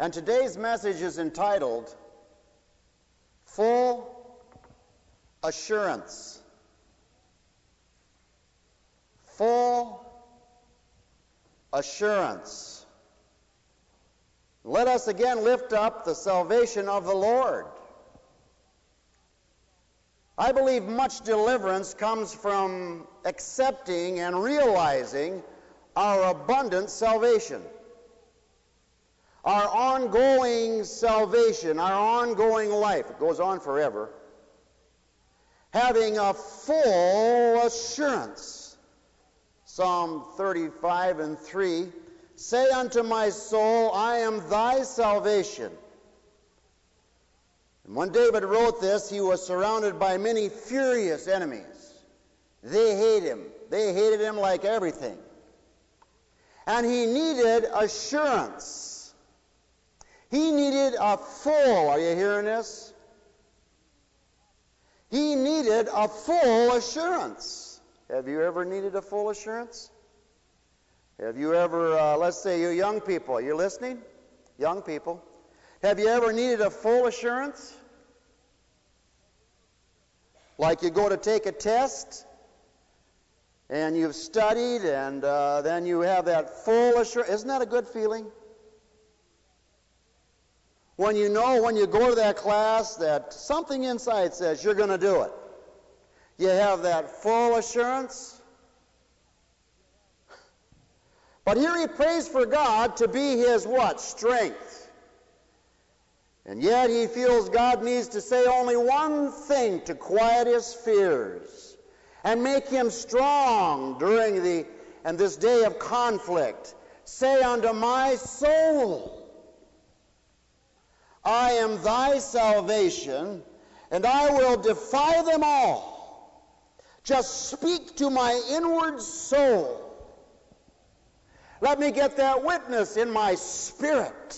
And today's message is entitled, Full Assurance. Full assurance. Let us again lift up the salvation of the Lord. I believe much deliverance comes from accepting and realizing our abundant salvation. Our ongoing salvation, our ongoing life, it goes on forever. Having a full assurance. Psalm 35:3, say unto my soul, I am thy salvation. And when David wrote this, he was surrounded by many furious enemies. They hate him. They hated him like everything. And he needed assurance. He needed a full, are you hearing this? He needed a full assurance. Have you ever needed a full assurance? Have you ever, let's say you young people, are you listening? Young people. Have you ever needed a full assurance? Like you go to take a test, and you've studied, and then you have that full assurance. Isn't that a good feeling? When you know when you go to that class that something inside says you're going to do it. You have that full assurance. But here he prays for God to be his what? Strength. And yet he feels God needs to say only one thing to quiet his fears and make him strong during this day of conflict. Say unto my soul, I am thy salvation, and I will defy them all. Just speak to my inward soul. Let me get that witness in my spirit.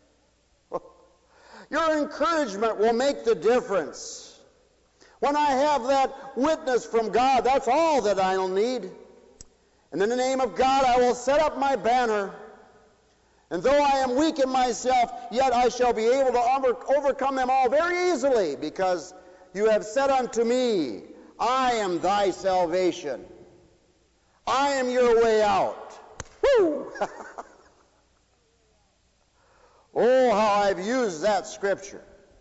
Your encouragement will make the difference. When I have that witness from God, that's all that I'll need. And in the name of God, I will set up my banner. And though I am weak in myself, yet I shall be able to overcome them all very easily, because you have said unto me, I am thy salvation. I am your way out. Woo! Oh, how I've used that scripture.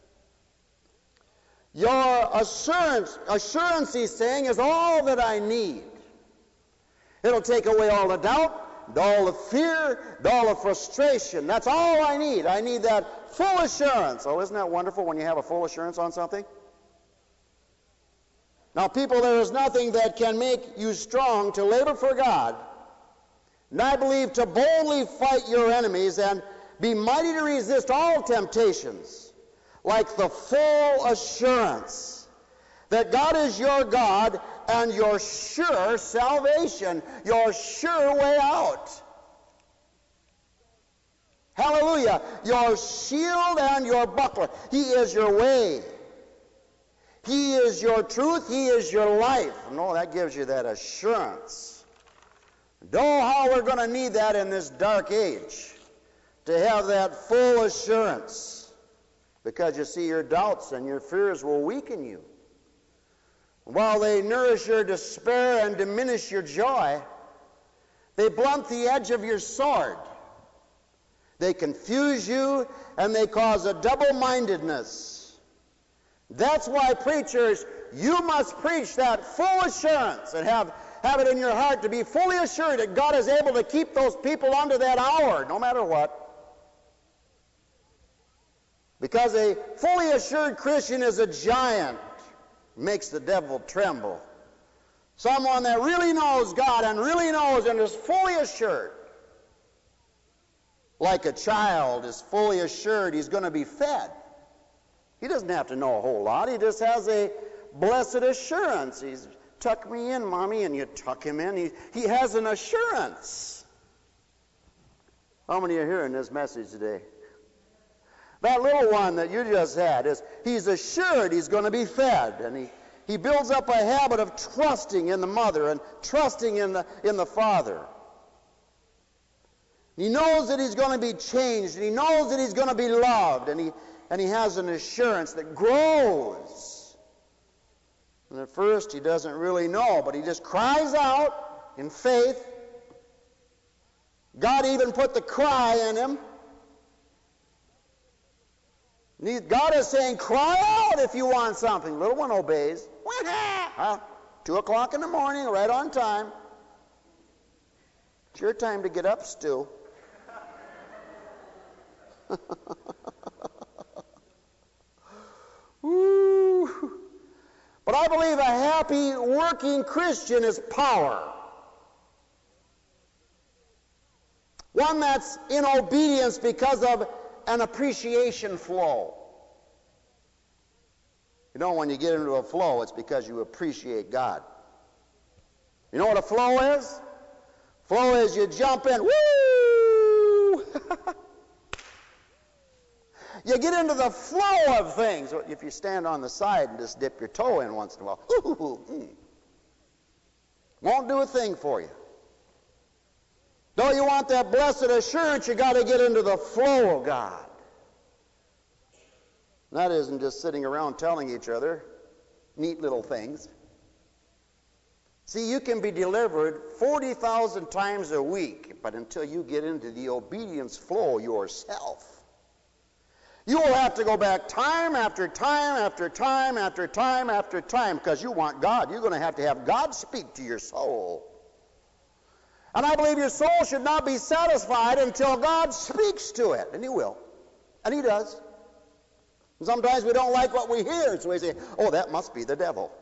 Your assurance, he's saying, is all that I need. It'll take away all the doubt, all the fear, all the frustration. That's all I need. I need that full assurance. Oh, isn't that wonderful when you have a full assurance on something? Now, people, there is nothing that can make you strong to labor for God, and I believe to boldly fight your enemies and be mighty to resist all temptations, like the full assurance that God is your God and your sure salvation, your sure way out. Hallelujah. Your shield and your buckler. He is your way. He is your truth. He is your life. No, that gives you that assurance. Oh, how we're going to need that in this dark age. To have that full assurance. Because you see, your doubts and your fears will weaken you. While they nourish your despair and diminish your joy, they blunt the edge of your sword. They confuse you and they cause a double-mindedness. That's why preachers, you must preach that full assurance and have it in your heart to be fully assured that God is able to keep those people under that hour, no matter what. Because a fully assured Christian is a giant, makes the devil tremble. Someone that really knows God and really knows and is fully assured. Like a child is fully assured he's going to be fed. He doesn't have to know a whole lot. He just has a blessed assurance. He's, tuck me in, Mommy, and you tuck him in. He has an assurance. How many are hearing this message today? That little one that you just had, he's assured he's going to be fed. And he builds up a habit of trusting in the mother and trusting in the father. He knows that he's going to be changed, and he knows that he's going to be loved, and he has an assurance that grows. And at first he doesn't really know, but he just cries out in faith. God even put the cry in him. God is saying, cry out if you want something. Little one obeys. 2 o'clock in the morning, right on time. It's your time to get up, Stu. Woo. But I believe a happy working Christian is power. One that's in obedience because of an appreciation flow. You know, when you get into a flow, it's because you appreciate God. You know what a flow is? Flow is you jump in, woo! You get into the flow of things. If you stand on the side and just dip your toe in once in a while, won't do a thing for you. Though you want that blessed assurance, you got to get into the flow of God. And that isn't just sitting around telling each other neat little things. See, you can be delivered 40,000 times a week, but until you get into the obedience flow yourself, you will have to go back time after time after time after time after time because you want God. You're going to have God speak to your soul. And I believe your soul should not be satisfied until God speaks to it. And he will. And he does. And sometimes we don't like what we hear, so we say, oh, that must be the devil.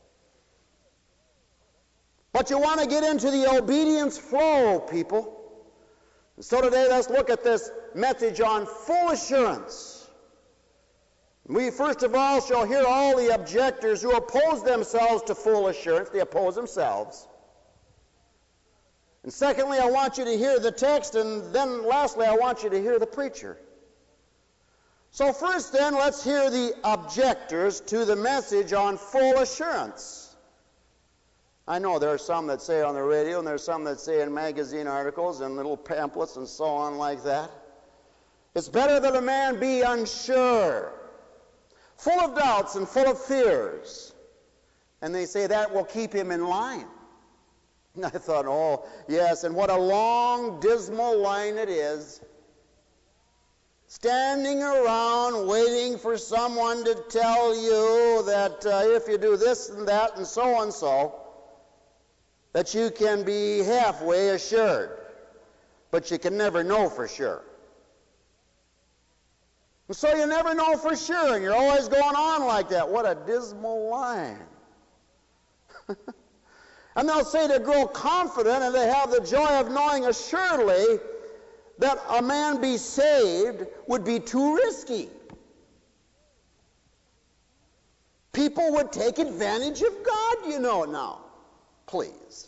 But you want to get into the obedience flow, people. And so today let's look at this message on full assurance. We first of all shall hear all the objectors who oppose themselves to full assurance. They oppose themselves. And secondly, I want you to hear the text, and then lastly, I want you to hear the preacher. So first then, let's hear the objectors to the message on full assurance. I know there are some that say it on the radio, and there are some that say in magazine articles and little pamphlets and so on like that. It's better that a man be unsure, full of doubts and full of fears. And they say that will keep him in line. And I thought, oh, yes, and what a long, dismal line it is. Standing around waiting for someone to tell you that if you do this and that and so, that you can be halfway assured. But you can never know for sure. And so you never know for sure, and you're always going on like that. What a dismal line. And they'll say to grow confident, and they have the joy of knowing assuredly that a man be saved would be too risky. People would take advantage of God, you know now. Please.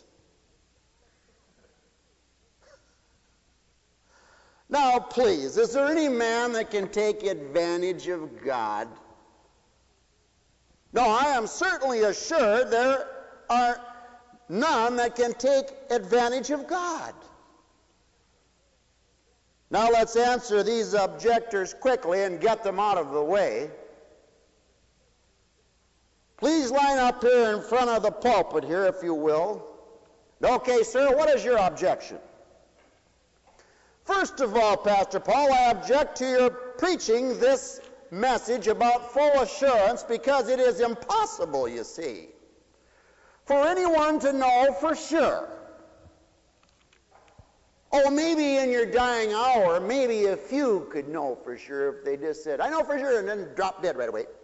Now, please, is there any man that can take advantage of God? No, I am certainly assured there are none that can take advantage of God. Now let's answer these objectors quickly and get them out of the way. Please line up here in front of the pulpit here, if you will. Okay, sir, what is your objection? First of all, Pastor Paul, I object to your preaching this message about full assurance because it is impossible, you see, for anyone to know for sure. Oh, maybe in your dying hour, maybe a few could know for sure if they just said, I know for sure, and then drop dead right away.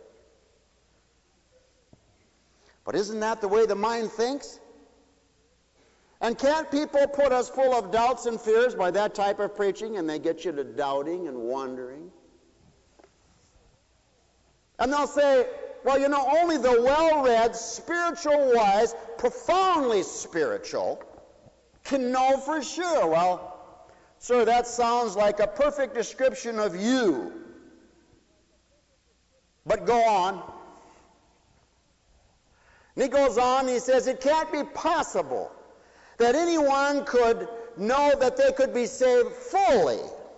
But isn't that the way the mind thinks? And can't people put us full of doubts and fears by that type of preaching, and they get you to doubting and wondering? And they'll say, well, you know, only the well-read, spiritual-wise, profoundly spiritual can know for sure. Well, sir, that sounds like a perfect description of you. But go on. And he goes on, he says, it can't be possible that anyone could know that they could be saved fully.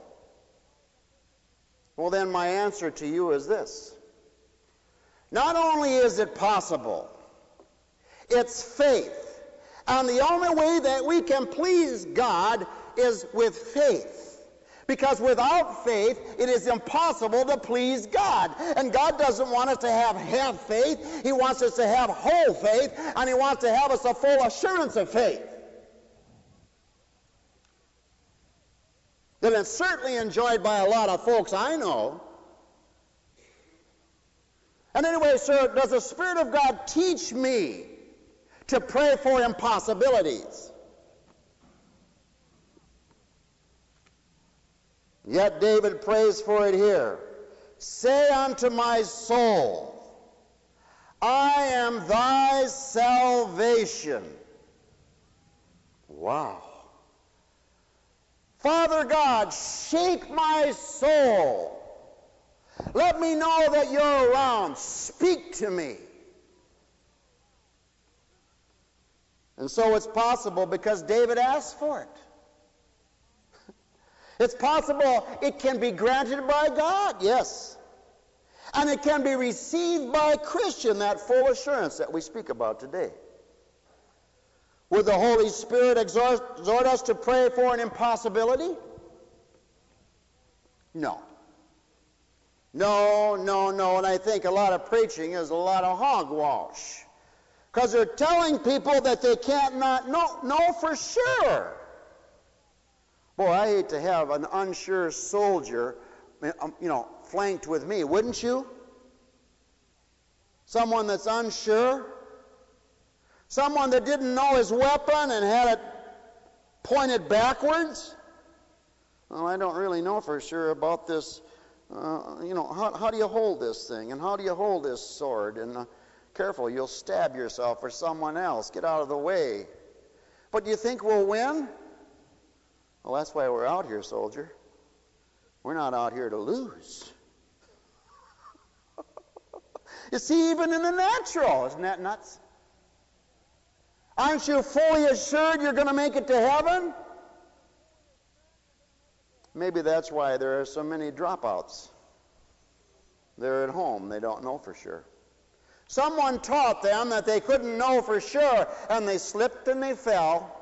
Well, then my answer to you is this. Not only is it possible, it's faith. And the only way that we can please God is with faith. Because without faith, it is impossible to please God. And God doesn't want us to have half faith. He wants us to have whole faith, and He wants to have us a full assurance of faith. That it's certainly enjoyed by a lot of folks I know. And anyway, sir, does the Spirit of God teach me to pray for impossibilities? Yet David prays for it here. Say unto my soul, I am thy salvation. Wow. Father God, shake my soul. Let me know that you're around. Speak to me. And so it's possible because David asked for it. It's possible it can be granted by God, yes. And it can be received by a Christian, that full assurance that we speak about today. Would the Holy Spirit exhort us to pray for an impossibility? No. No. And I think a lot of preaching is a lot of hogwash. Because they're telling people that they can't not know for sure. Boy, I hate to have an unsure soldier, flanked with me, wouldn't you? Someone that's unsure. Someone that didn't know his weapon and had it pointed backwards. Well, I don't really know for sure about this. How do you hold this thing? And how do you hold this sword? And careful, you'll stab yourself or someone else. Get out of the way. But do you think we'll win? Well, that's why we're out here, soldier. We're not out here to lose. You see, even in the natural, isn't that nuts? Aren't you fully assured you're going to make it to heaven? Maybe that's why there are so many dropouts. They're at home. They don't know for sure. Someone taught them that they couldn't know for sure, and they slipped and they fell.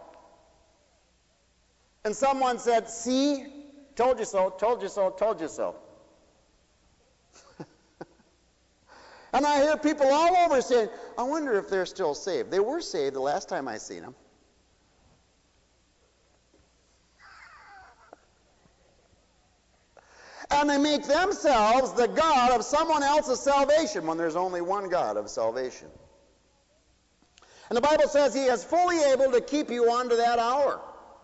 And someone said, see, told you so, told you so, told you so. And I hear people all over saying, I wonder if they're still saved. They were saved the last time I seen them. And they make themselves the God of someone else's salvation when there's only one God of salvation. And the Bible says He is fully able to keep you unto that hour,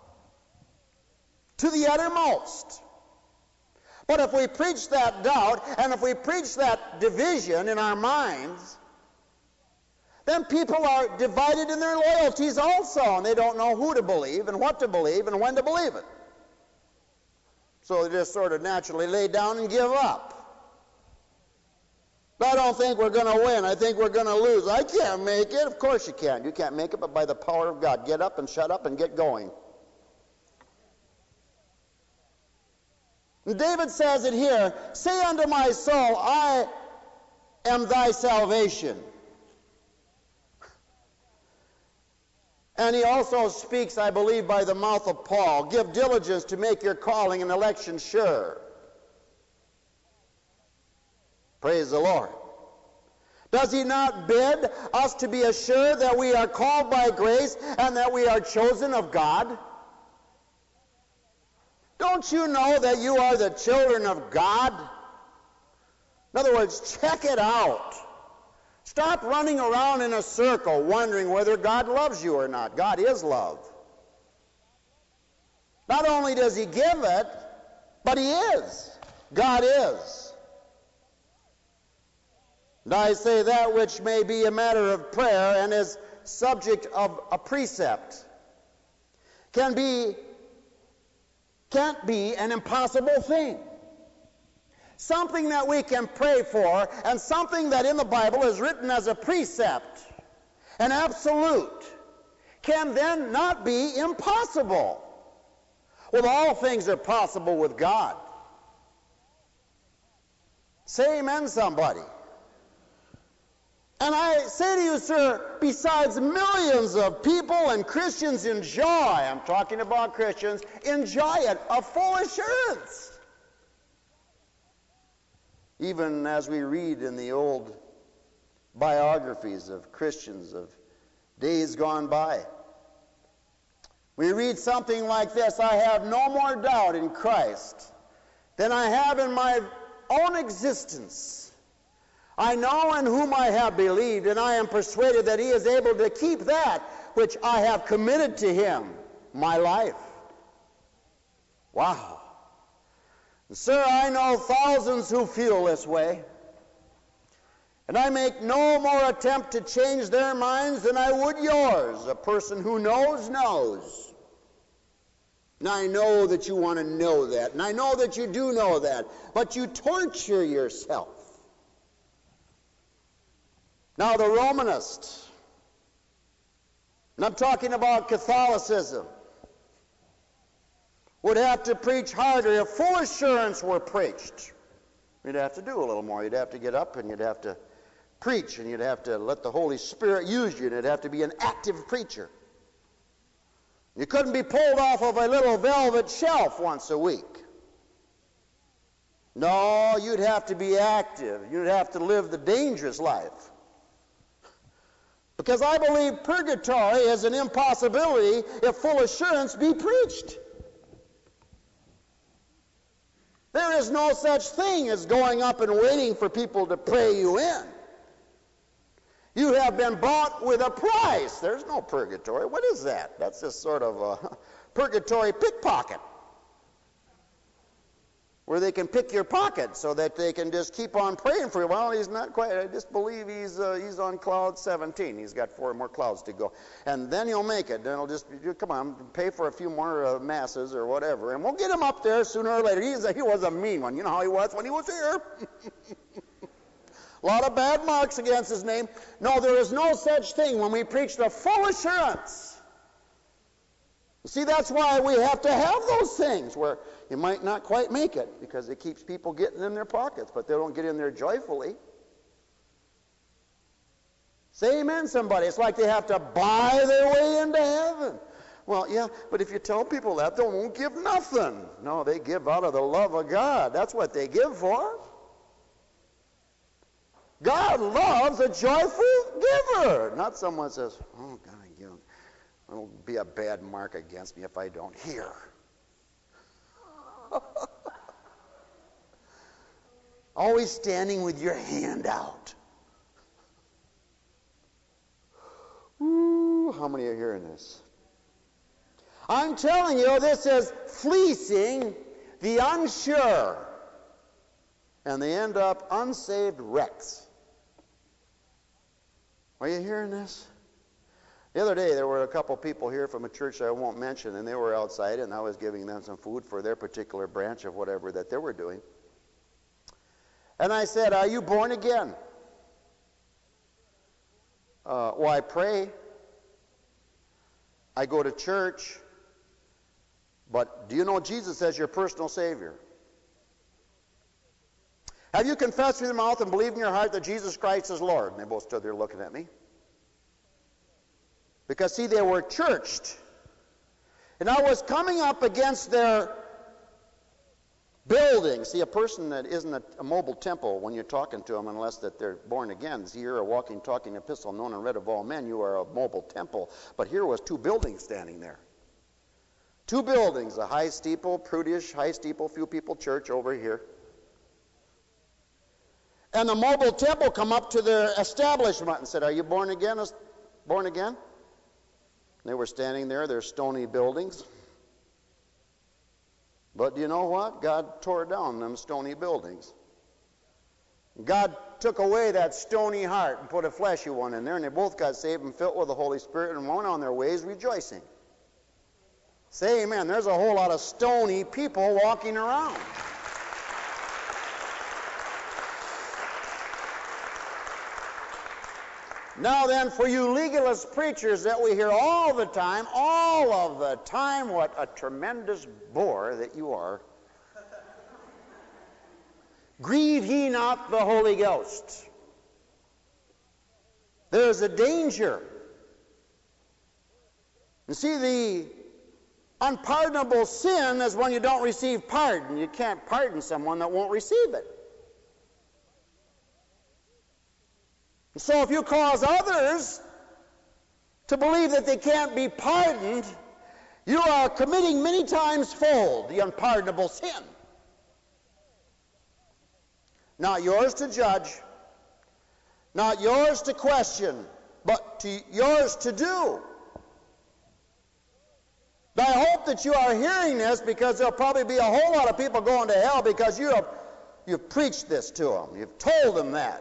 to the uttermost. But if we preach that doubt, and if we preach that division in our minds, then people are divided in their loyalties also, and they don't know who to believe and what to believe and when to believe it. So they just sort of naturally lay down and give up. I don't think we're going to win. I think we're going to lose. I can't make it. Of course you can't. You can't make it, but by the power of God. Get up and shut up and get going. And David says it here, say unto my soul, I am thy salvation. And he also speaks, I believe, by the mouth of Paul. Give diligence to make your calling and election sure. Praise the Lord. Does he not bid us to be assured that we are called by grace and that we are chosen of God? Don't you know that you are the children of God? In other words, check it out. Stop running around in a circle wondering whether God loves you or not. God is love. Not only does He give it, but He is. God is. And I say that which may be a matter of prayer and is subject of a precept can't be an impossible thing. Something that we can pray for, and something that in the Bible is written as a precept, an absolute, can then not be impossible. Well, all things are possible with God. Say amen, somebody. And I say to you, sir, besides millions of people and Christians enjoy, I'm talking about Christians, enjoy it, a full assurance. Even as we read in the old biographies of Christians of days gone by, we read something like this: I have no more doubt in Christ than I have in my own existence. I know in whom I have believed, and I am persuaded that he is able to keep that which I have committed to him, my life. Wow. Sir, I know thousands who feel this way, and I make no more attempt to change their minds than I would yours. A person who knows, knows. And I know that you want to know that, and I know that you do know that, but you torture yourself. Now the Romanist, and I'm talking about Catholicism, would have to preach harder if full assurance were preached. You'd have to do a little more. You'd have to get up and you'd have to preach, and you'd have to let the Holy Spirit use you, and it'd have to be an active preacher. You couldn't be pulled off of a little velvet shelf once a week. No, you'd have to be active. You'd have to live the dangerous life. Because I believe purgatory is an impossibility if full assurance be preached. There is no such thing as going up and waiting for people to pray you in. You have been bought with a price. There's no purgatory. What is that? That's just sort of a purgatory pickpocket, where they can pick your pocket so that they can just keep on praying for you. Well, he's not quite. I just believe he's on cloud 17. He's got 4 more clouds to go. And then he'll make it. Then he'll just, come on, pay for a few more masses or whatever. And we'll get him up there sooner or later. He was a mean one. You know how he was when he was here. A lot of bad marks against his name. No, there is no such thing when we preach the full assurance. You see, that's why we have to have those things where you might not quite make it, because it keeps people getting in their pockets, but they don't get in there joyfully. Say amen, somebody. It's like they have to buy their way into heaven. Well, yeah, but if you tell people that, they won't give nothing. No, they give out of the love of God. That's what they give for. God loves a joyful giver, not someone who says, oh, God, it'll be a bad mark against me if I don't hear. Always standing with your hand out. Ooh, how many are hearing this? I'm telling you, this is fleecing the unsure, and they end up unsaved wrecks. Are you hearing this? The other day, there were a couple people here from a church I won't mention, and they were outside, and I was giving them some food for their particular branch of whatever that they were doing. And I said, are you born again? Well, I pray. I go to church. But do you know Jesus as your personal Savior? Have you confessed with your mouth and believed in your heart that Jesus Christ is Lord? And they both stood there looking at me. Because, see, they were churched. And I was coming up against their building. See, a person that isn't a mobile temple when you're talking to them, unless that they're born again. See, you're a walking, talking epistle known and read of all men. You are a mobile temple. But here was 2 buildings standing there. 2 buildings, a high steeple, prudish high steeple, few people church over here. And the mobile temple come up to their establishment and said, are you born again? Born again? They were standing there, their stony buildings. But do you know what? God tore down them stony buildings. God took away that stony heart and put a fleshy one in there, and they both got saved and filled with the Holy Spirit and went on their ways rejoicing. Say amen. There's a whole lot of stony people walking around. Now then, for you legalist preachers that we hear all of the time, what a tremendous bore that you are. Grieve ye not the Holy Ghost. There's a danger. You see, the unpardonable sin is when you don't receive pardon. You can't pardon someone that won't receive it. So if you cause others to believe that they can't be pardoned, you are committing many times fold the unpardonable sin. Not yours to judge, not yours to question, but yours to do. I hope that you are hearing this, because there'll probably be a whole lot of people going to hell because you've preached this to them. You've told them that.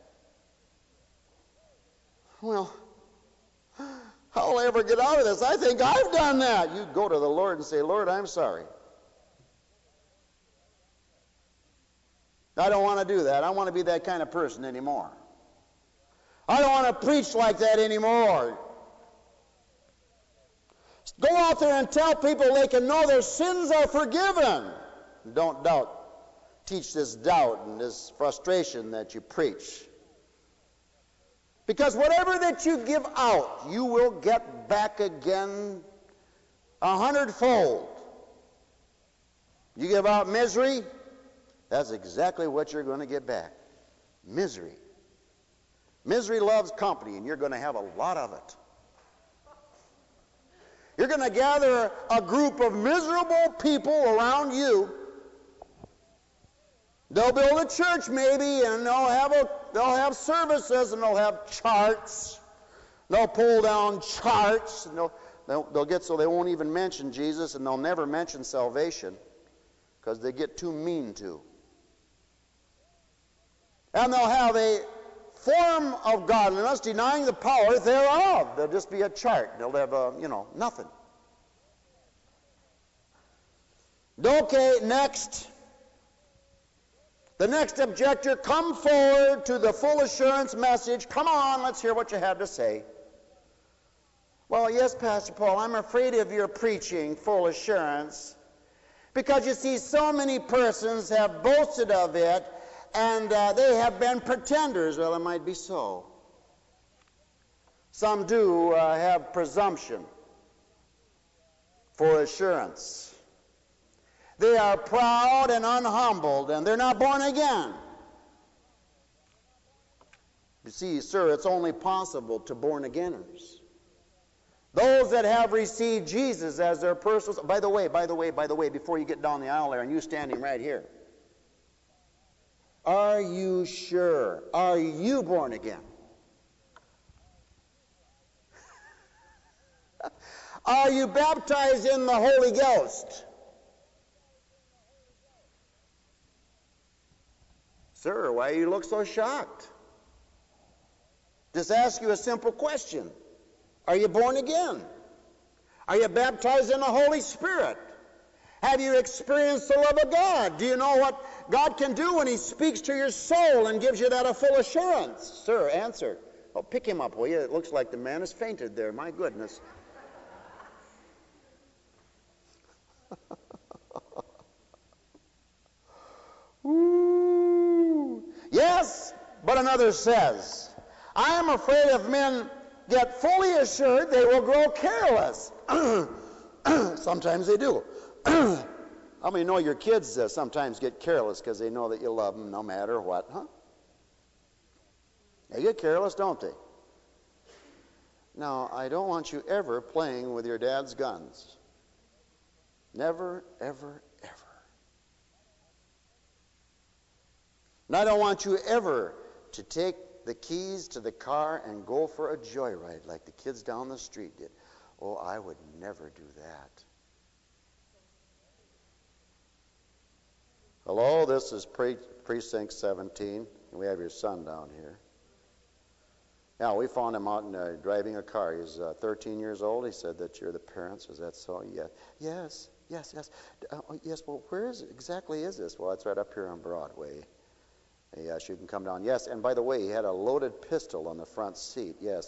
Well, how will I ever get out of this? I think I've done that. You go to the Lord and say, Lord, I'm sorry. I don't want to do that. I don't want to be that kind of person anymore. I don't want to preach like that anymore. Go out there and tell people they can know their sins are forgiven. Don't doubt. Teach this doubt and this frustration that you preach. Because whatever that you give out, you will get back again 100-fold. You give out misery, that's exactly what you're going to get back. Misery. Misery loves company, and you're going to have a lot of it. You're going to gather a group of miserable people around you. They'll build a church maybe, and they'll have services, and they'll have charts. They'll pull down charts, and they'll get so they won't even mention Jesus, and they'll never mention salvation because they get too mean to. And they'll have a form of godliness denying the power thereof. There'll just be a chart. They'll have nothing. Okay, next. The next objector, come forward to the full assurance message. Come on, let's hear what you have to say. Well, yes, Pastor Paul, I'm afraid of your preaching, full assurance, because you see, so many persons have boasted of it, and they have been pretenders. Well, it might be so. Some do have presumption for assurance. They are proud and unhumbled, and they're not born again. You see, sir, it's only possible to born-againers. Those that have received Jesus as their personal... By the way, before you get down the aisle there, and you standing right here, are you sure? Are you born again? Are you baptized in the Holy Ghost? Sir, why do you look so shocked? Just ask you a simple question. Are you born again? Are you baptized in the Holy Spirit? Have you experienced the love of God? Do you know what God can do when He speaks to your soul and gives you that a full assurance? Sir, answer. Oh, pick him up, will you? It looks like the man has fainted there. My goodness. Ooh. Yes, but another says, I am afraid if men get fully assured, they will grow careless. Sometimes they do. How many know your kids sometimes get careless because they know that you love them no matter what, huh? They get careless, don't they? Now, I don't want you ever playing with your dad's guns. Never, ever, ever. And I don't want you ever to take the keys to the car and go for a joyride like the kids down the street did. Oh, I would never do that. Hello, this is Precinct 17, and we have your son down here. Yeah, we found him out driving a car. He's 13 years old. He said that you're the parents. Is that so? Yeah. Yes. Yes. Well, where exactly is this? Well, it's right up here on Broadway. Yes, you can come down. Yes, and by the way, he had a loaded pistol on the front seat. Yes.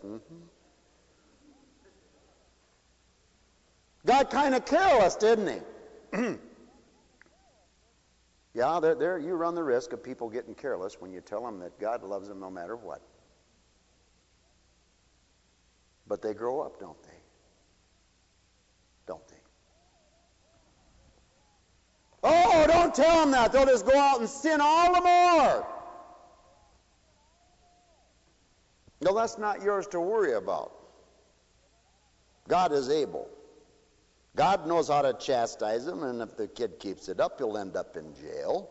Got kind of careless, didn't he? Yeah, there you run the risk of people getting careless when you tell them that God loves them no matter what. But they grow up, don't they? Don't they? Oh, don't tell them that. They'll just go out and sin all the more. No, that's not yours to worry about. God is able. God knows how to chastise him, and if the kid keeps it up, he'll end up in jail.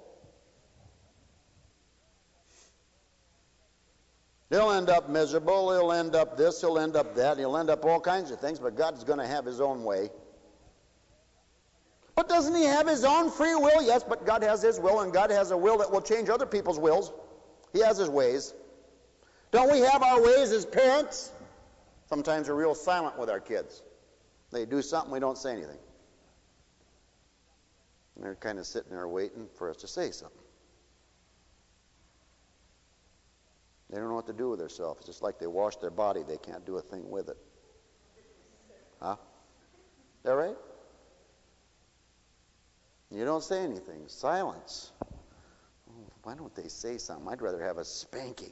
He'll end up miserable, he'll end up this, he'll end up that, he'll end up all kinds of things, but God's going to have his own way. But doesn't he have his own free will? Yes, but God has his will, and God has a will that will change other people's wills. He has his ways. Don't we have our ways as parents? Sometimes we're real silent with our kids. They do something, we don't say anything. And they're kind of sitting there waiting for us to say something. They don't know what to do with themselves. It's just like they wash their body. They can't do a thing with it. Huh? Is that right? You don't say anything. Silence. Oh, why don't they say something? I'd rather have a spanking.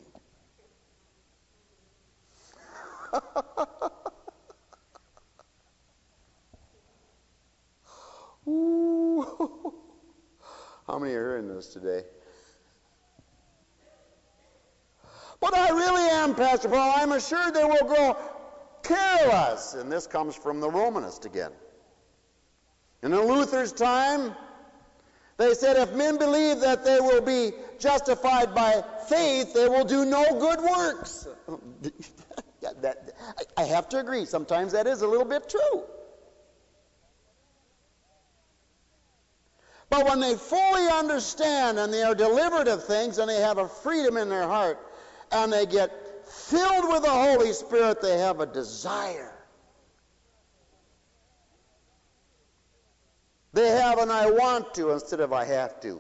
Ooh. How many are hearing this today? But I really am, Pastor Paul. I'm assured they will grow careless. And this comes from the Romanist again. In Luther's time, they said if men believe that they will be justified by faith, they will do no good works. I have to agree. Sometimes that is a little bit true. But when they fully understand and they are delivered of things and they have a freedom in their heart and they get filled with the Holy Spirit, they have a desire. They have an I want to instead of I have to.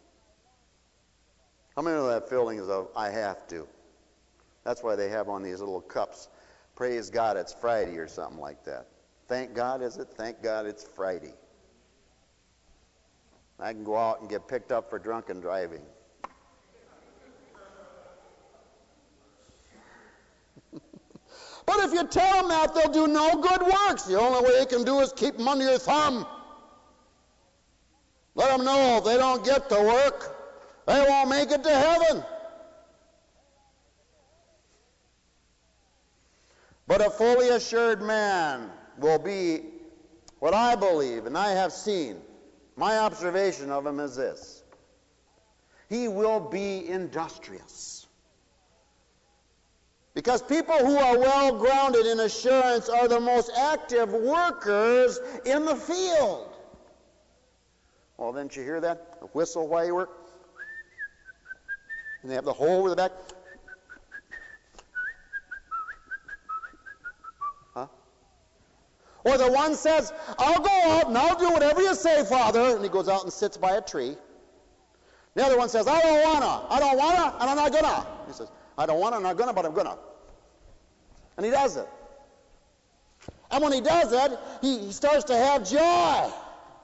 How many of that feeling is of I have to? That's why they have on these little cups, praise God it's Friday or something like that. Thank God, is it? Thank God it's Friday. I can go out and get picked up for drunken driving. But if you tell them that, they'll do no good works. The only way you can do is keep them under your thumb. Let them know if they don't get to work, they won't make it to heaven. But a fully assured man will be what I believe and I have seen. My observation of him is this. He will be industrious. Because people who are well grounded in assurance are the most active workers in the field. Well, didn't you hear that? A whistle while you work? And they have the hole over the back. Huh? Or the one says, I'll go out and I'll do whatever you say, Father. And he goes out and sits by a tree. The other one says, I don't wanna, and I'm not gonna. He says, I don't wanna, I'm not gonna, but I'm gonna. And he does it. And when he does it, he starts to have joy.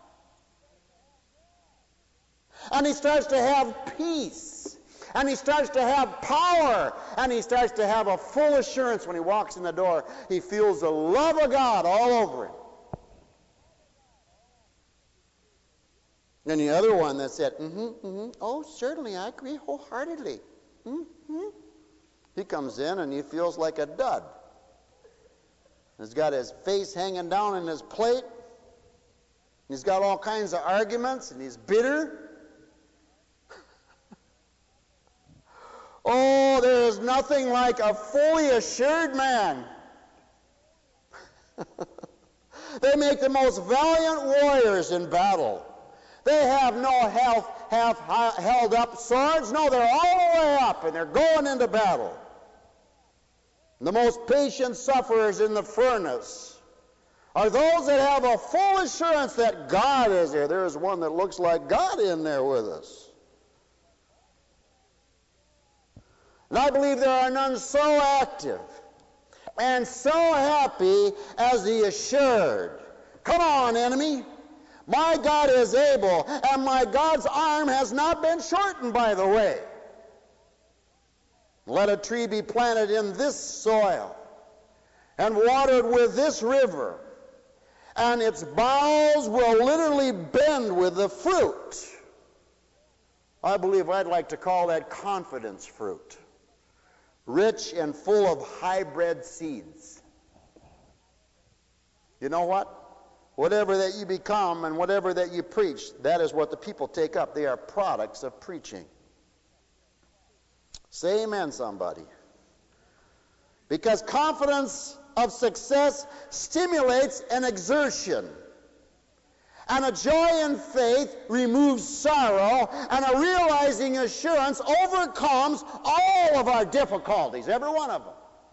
And he starts to have peace. And he starts to have power. And he starts to have a full assurance when he walks in the door. He feels the love of God all over him. And the other one that said, oh, certainly, I agree wholeheartedly. He comes in and he feels like a dud. He's got his face hanging down in his plate. He's got all kinds of arguments and he's bitter. Oh, there is nothing like a fully assured man. They make the most valiant warriors in battle. They have no half held up swords. No, they're all the way up and they're going into battle. The most patient sufferers in the furnace are those that have a full assurance that God is there. There's one that looks like God in there with us. And I believe there are none so active and so happy as the assured. Come on, enemy. My God is able, and my God's arm has not been shortened, by the way. Let a tree be planted in this soil and watered with this river, and its boughs will literally bend with the fruit. I believe I'd like to call that confidence fruit. Rich and full of hybrid seeds. You know what? Whatever that you become and whatever that you preach, that is what the people take up. They are products of preaching. Say amen, somebody. Because confidence of success stimulates an exertion. And a joy in faith removes sorrow, and a realizing assurance overcomes all of our difficulties, every one of them.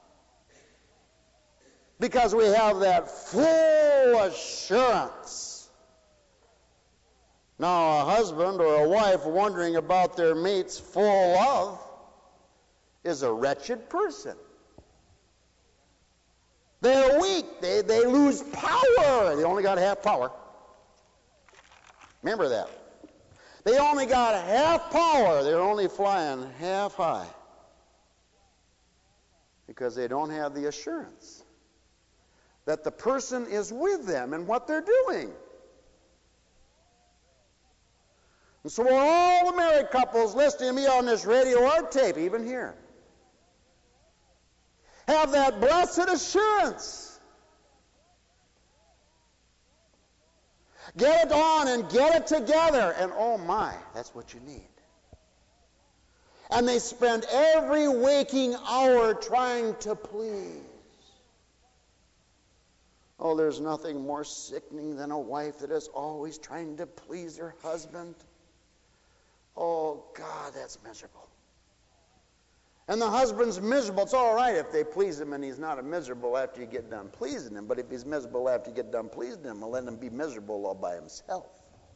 Because we have that full assurance. Now, a husband or a wife wondering about their mate's full love is a wretched person. They're weak. They lose power. They only got half power. Remember that. They only got half power. They're only flying half high. Because they don't have the assurance that the person is with them in what they're doing. And so all the married couples listening to me on this radio or tape, even here, have that blessed assurance. Get it on and get it together, and oh my, that's what you need. And they spend every waking hour trying to please. Oh, there's nothing more sickening than a wife that is always trying to please her husband. Oh, God, that's miserable. And the husband's miserable. It's all right if they please him and he's not miserable after you get done pleasing him. But if he's miserable after you get done pleasing him, well, let him be miserable all by himself.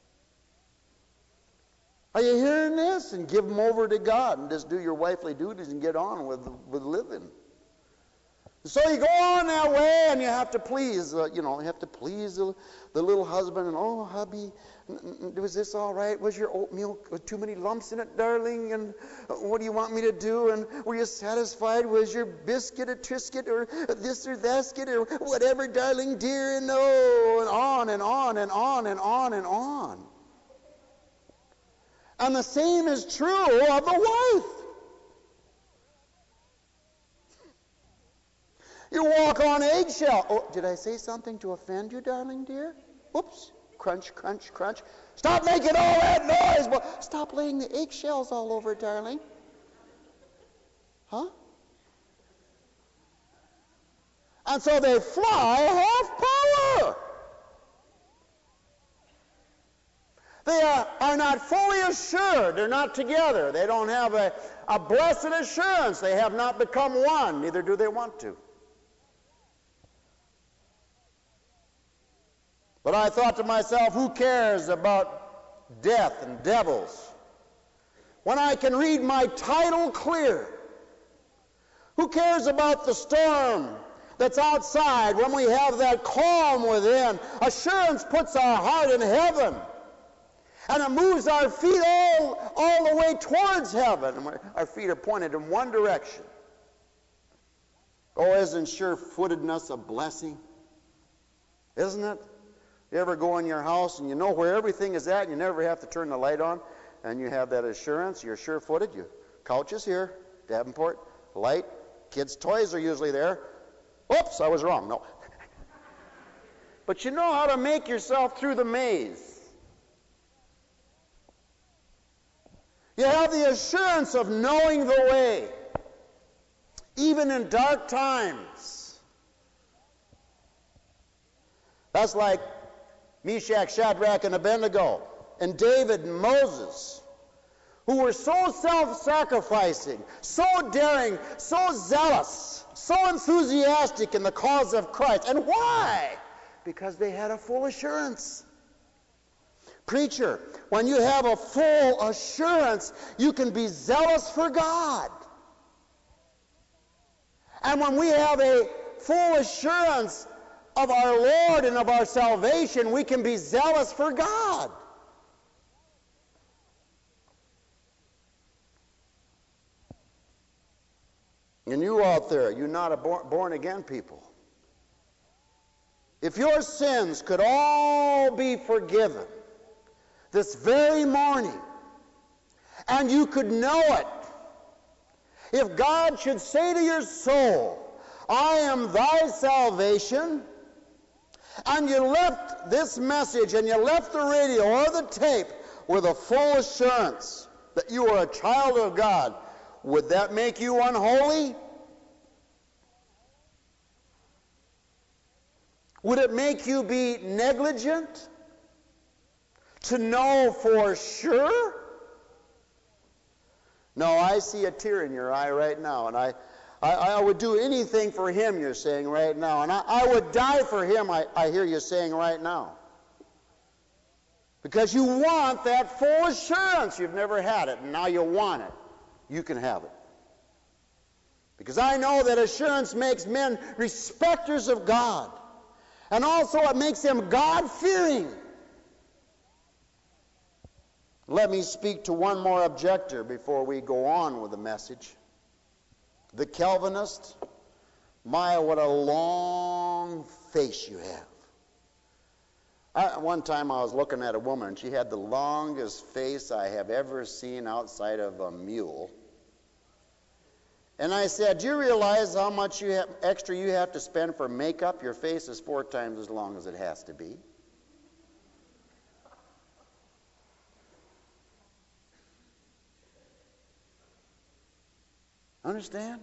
Are you hearing this? And give him over to God and just do your wifely duties and get on with living. So you go on that way, and you have to please, you have to please the little husband. And, oh, hubby, was this all right? Was your oatmeal too many lumps in it, darling? And what do you want me to do? And were you satisfied? Was your biscuit a Triscuit or this or that or whatever, darling dear? And oh, and on and on and on and on and on. And the same is true of the wife. You walk on eggshell. Oh, did I say something to offend you, darling dear? Oops. Crunch, crunch, crunch. Stop making all that noise. Well, stop laying the eggshells all over, darling. Huh? And so they fly half power. They are not fully assured. They're not together. They don't have a blessed assurance. They have not become one. Neither do they want to. But I thought to myself, who cares about death and devils when I can read my title clear? Who cares about the storm that's outside when we have that calm within? Assurance puts our heart in heaven, and it moves our feet all the way towards heaven. And our feet are pointed in one direction. Oh, isn't sure-footedness a blessing? Isn't it? You ever go in your house and you know where everything is at and you never have to turn the light on, and you have that assurance, you're sure-footed. Your couch is here, Davenport, light, kids' toys are usually there. Oops, I was wrong. No. But you know how to make yourself through the maze. You have the assurance of knowing the way, even in dark times. That's like Meshach, Shadrach, and Abednego, and David and Moses, who were so self-sacrificing, so daring, so zealous, so enthusiastic in the cause of Christ. And why? Because they had a full assurance. Preacher, when you have a full assurance, you can be zealous for God. And when we have a full assurance of our Lord and of our salvation, we can be zealous for God. And you out there, you're not a born again people. If your sins could all be forgiven this very morning, and you could know it, if God should say to your soul, I am thy salvation, and you left this message and you left the radio or the tape with a full assurance that you are a child of God, would that make you unholy? Would it make you be negligent to know for sure? No, I see a tear in your eye right now, and I would do anything for him, you're saying right now, and I would die for him, I hear you saying right now. Because you want that full assurance. You've never had it, and now you want it. You can have it. Because I know that assurance makes men respecters of God. And also it makes them God-fearing. Let me speak to one more objector before we go on with the message. The Calvinist. My, what a long face you have. One time I was looking at a woman, and she had the longest face I have ever seen outside of a mule. And I said, do you realize how much extra you have to spend for makeup? Your face is 4 times as long as it has to be. Understand?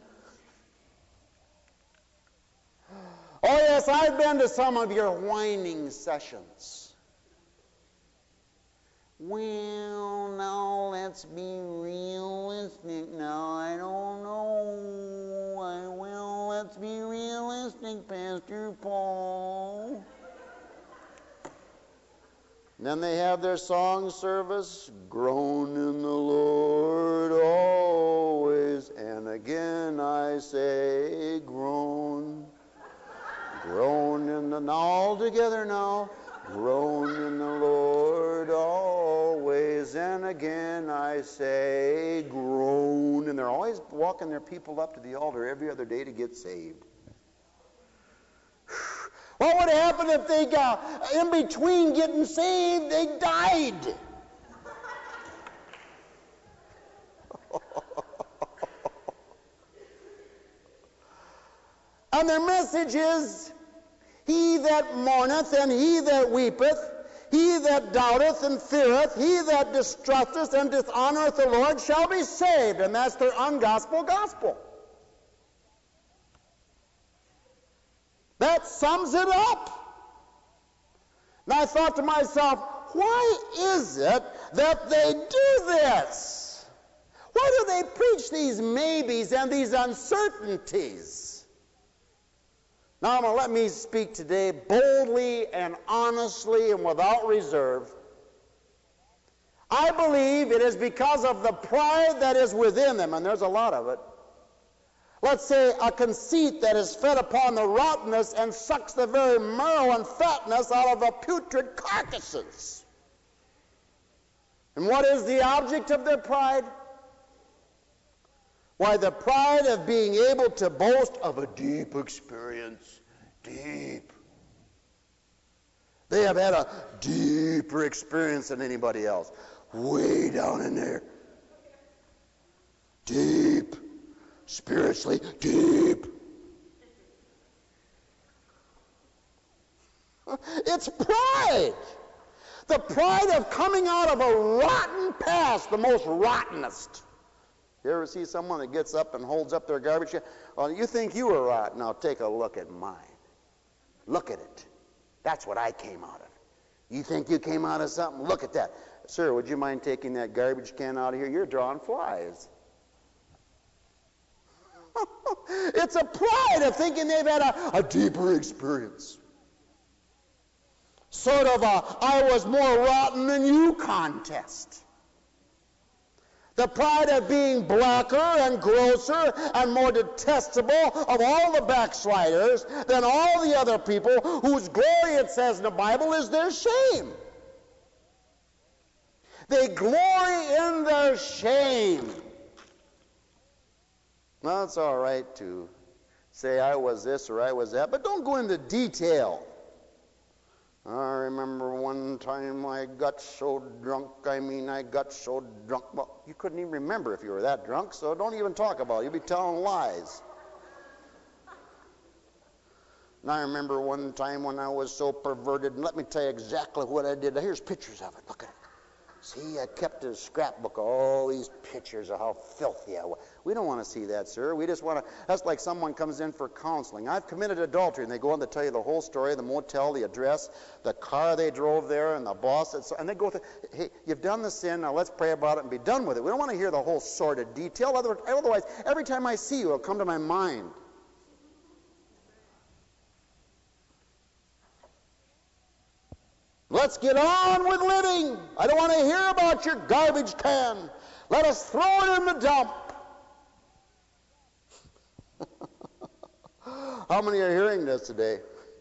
Oh yes, I've been to some of your whining sessions. Well, now let's be realistic now. I don't know. Well, let's be realistic, Pastor Paul. And then they have their song service, groan in the Lord always, and again I say groan. Groan in the, now all together now, groan in the Lord always, and again I say groan. And they're always walking their people up to the altar every other day to get saved. What would happen if they got, in between getting saved, they died? And their message is, he that mourneth and he that weepeth, he that doubteth and feareth, he that distrusteth and dishonoreth the Lord shall be saved. And that's their ungospel gospel. That sums it up. And I thought to myself, why is it that they do this? Why do they preach these maybes and these uncertainties? Now, let me speak today boldly and honestly and without reserve. I believe it is because of the pride that is within them, and there's a lot of it. Let's say a conceit that is fed upon the rottenness and sucks the very marrow and fatness out of the putrid carcasses. And what is the object of their pride? Why, the pride of being able to boast of a deep experience. Deep. They have had a deeper experience than anybody else. Way down in there. Deep. Spiritually deep. It's pride. The pride of coming out of a rotten past, the most rottenest. You ever see someone that gets up and holds up their garbage can? Well, you think you were rotten. Now take a look at mine. Look at it. That's what I came out of. You think you came out of something? Look at that. Sir, would you mind taking that garbage can out of here? You're drawing flies. It's a pride of thinking they've had a deeper experience. Sort of a I was more rotten than you contest. The pride of being blacker and grosser and more detestable of all the backsliders than all the other people whose glory, it says in the Bible, is their shame. They glory in their shame. Well, it's all right to say I was this or I was that, but don't go into detail. I remember one time I got so drunk. Well, you couldn't even remember if you were that drunk, so don't even talk about it. You'll be telling lies. And I remember one time when I was so perverted, and let me tell you exactly what I did. Here's pictures of it. Look at it. See, I kept a scrapbook of all these pictures of how filthy I was. We don't want to see that, sir. We just want to, that's like someone comes in for counseling. I've committed adultery, and they go on to tell you the whole story, the motel, the address, the car they drove there, and the boss. And they go through, hey, you've done the sin, now let's pray about it and be done with it. We don't want to hear the whole sordid detail. Otherwise, every time I see you, it'll come to my mind. Let's get on with living. I don't want to hear about your garbage can. Let us throw it in the dump. How many are hearing this today?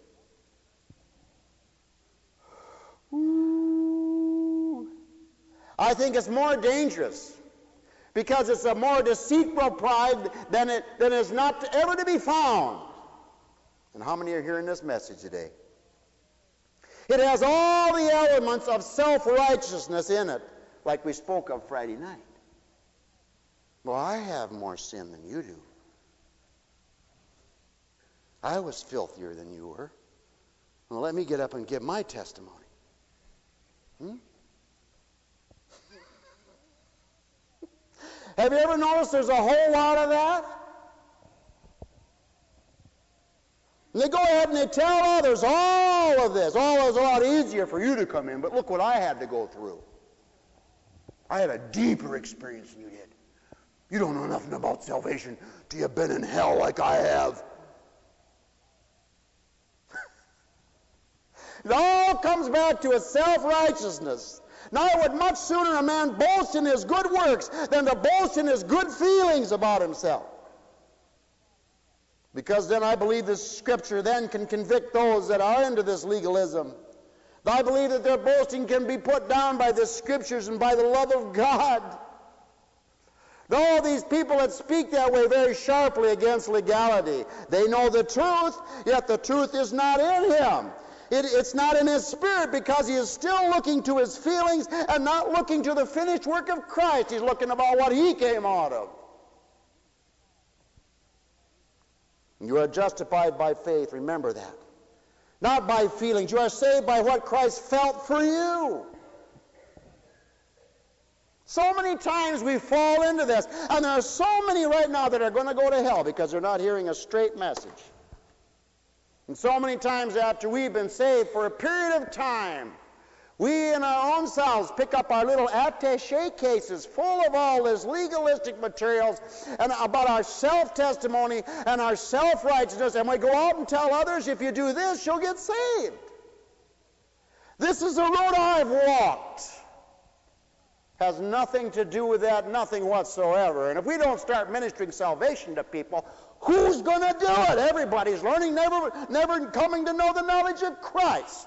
Ooh. I think it's more dangerous because it's a more deceitful pride than is not ever to be found. And how many are hearing this message today? It has all the elements of self-righteousness in it, like we spoke of Friday night. Well, I have more sin than you do. I was filthier than you were. Well, let me get up and give my testimony. Have you ever noticed there's a whole lot of that? And they go ahead and they tell others all of this. Oh, it's a lot easier for you to come in, but look what I had to go through. I had a deeper experience than you did. You don't know nothing about salvation till you've been in hell like I have. It all comes back to a self-righteousness. Now, I would much sooner a man boast in his good works than to boast in his good feelings about himself. Because then I believe the Scripture then can convict those that are into this legalism. I believe that their boasting can be put down by the Scriptures and by the love of God. All these people that speak that way very sharply against legality, they know the truth, yet the truth is not in him. It's not in his spirit because he is still looking to his feelings and not looking to the finished work of Christ. He's looking about what he came out of. You are justified by faith, remember that. Not by feelings. You are saved by what Christ felt for you. So many times we fall into this, and there are so many right now that are going to go to hell because they're not hearing a straight message. And so many times after we've been saved for a period of time, we in our own selves pick up our little attaché cases full of all this legalistic materials and about our self-testimony and our self-righteousness, and we go out and tell others, if you do this, you'll get saved. This is the road I've walked. Has nothing to do with that, nothing whatsoever. And if we don't start ministering salvation to people, who's going to do it? Everybody's learning, never coming to know the knowledge of Christ.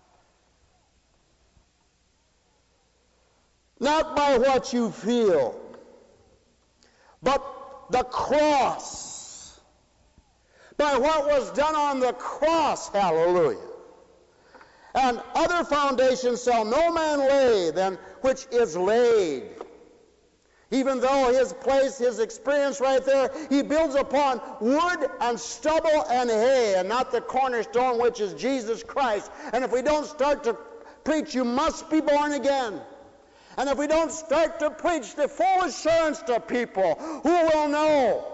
Not by what you feel, but the cross. By what was done on the cross, hallelujah. And other foundations shall no man lay than which is laid. Even though his place, his experience right there, he builds upon wood and stubble and hay, and not the cornerstone, which is Jesus Christ. And if we don't start to preach, you must be born again. And if we don't start to preach the full assurance to people, who will know?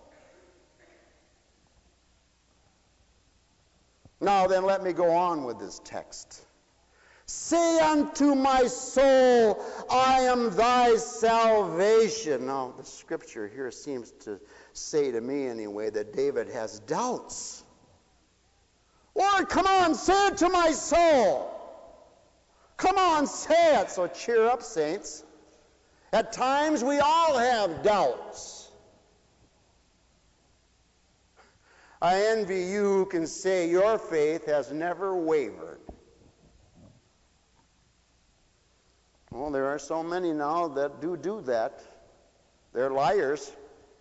Now then, let me go on with this text. Say unto my soul, I am thy salvation. Now, the Scripture here seems to say to me anyway that David has doubts. Lord, come on, say it to my soul. Come on, say it. So cheer up, saints. At times we all have doubts. I envy you who can say your faith has never wavered. Well, there are so many now that do that. They're liars.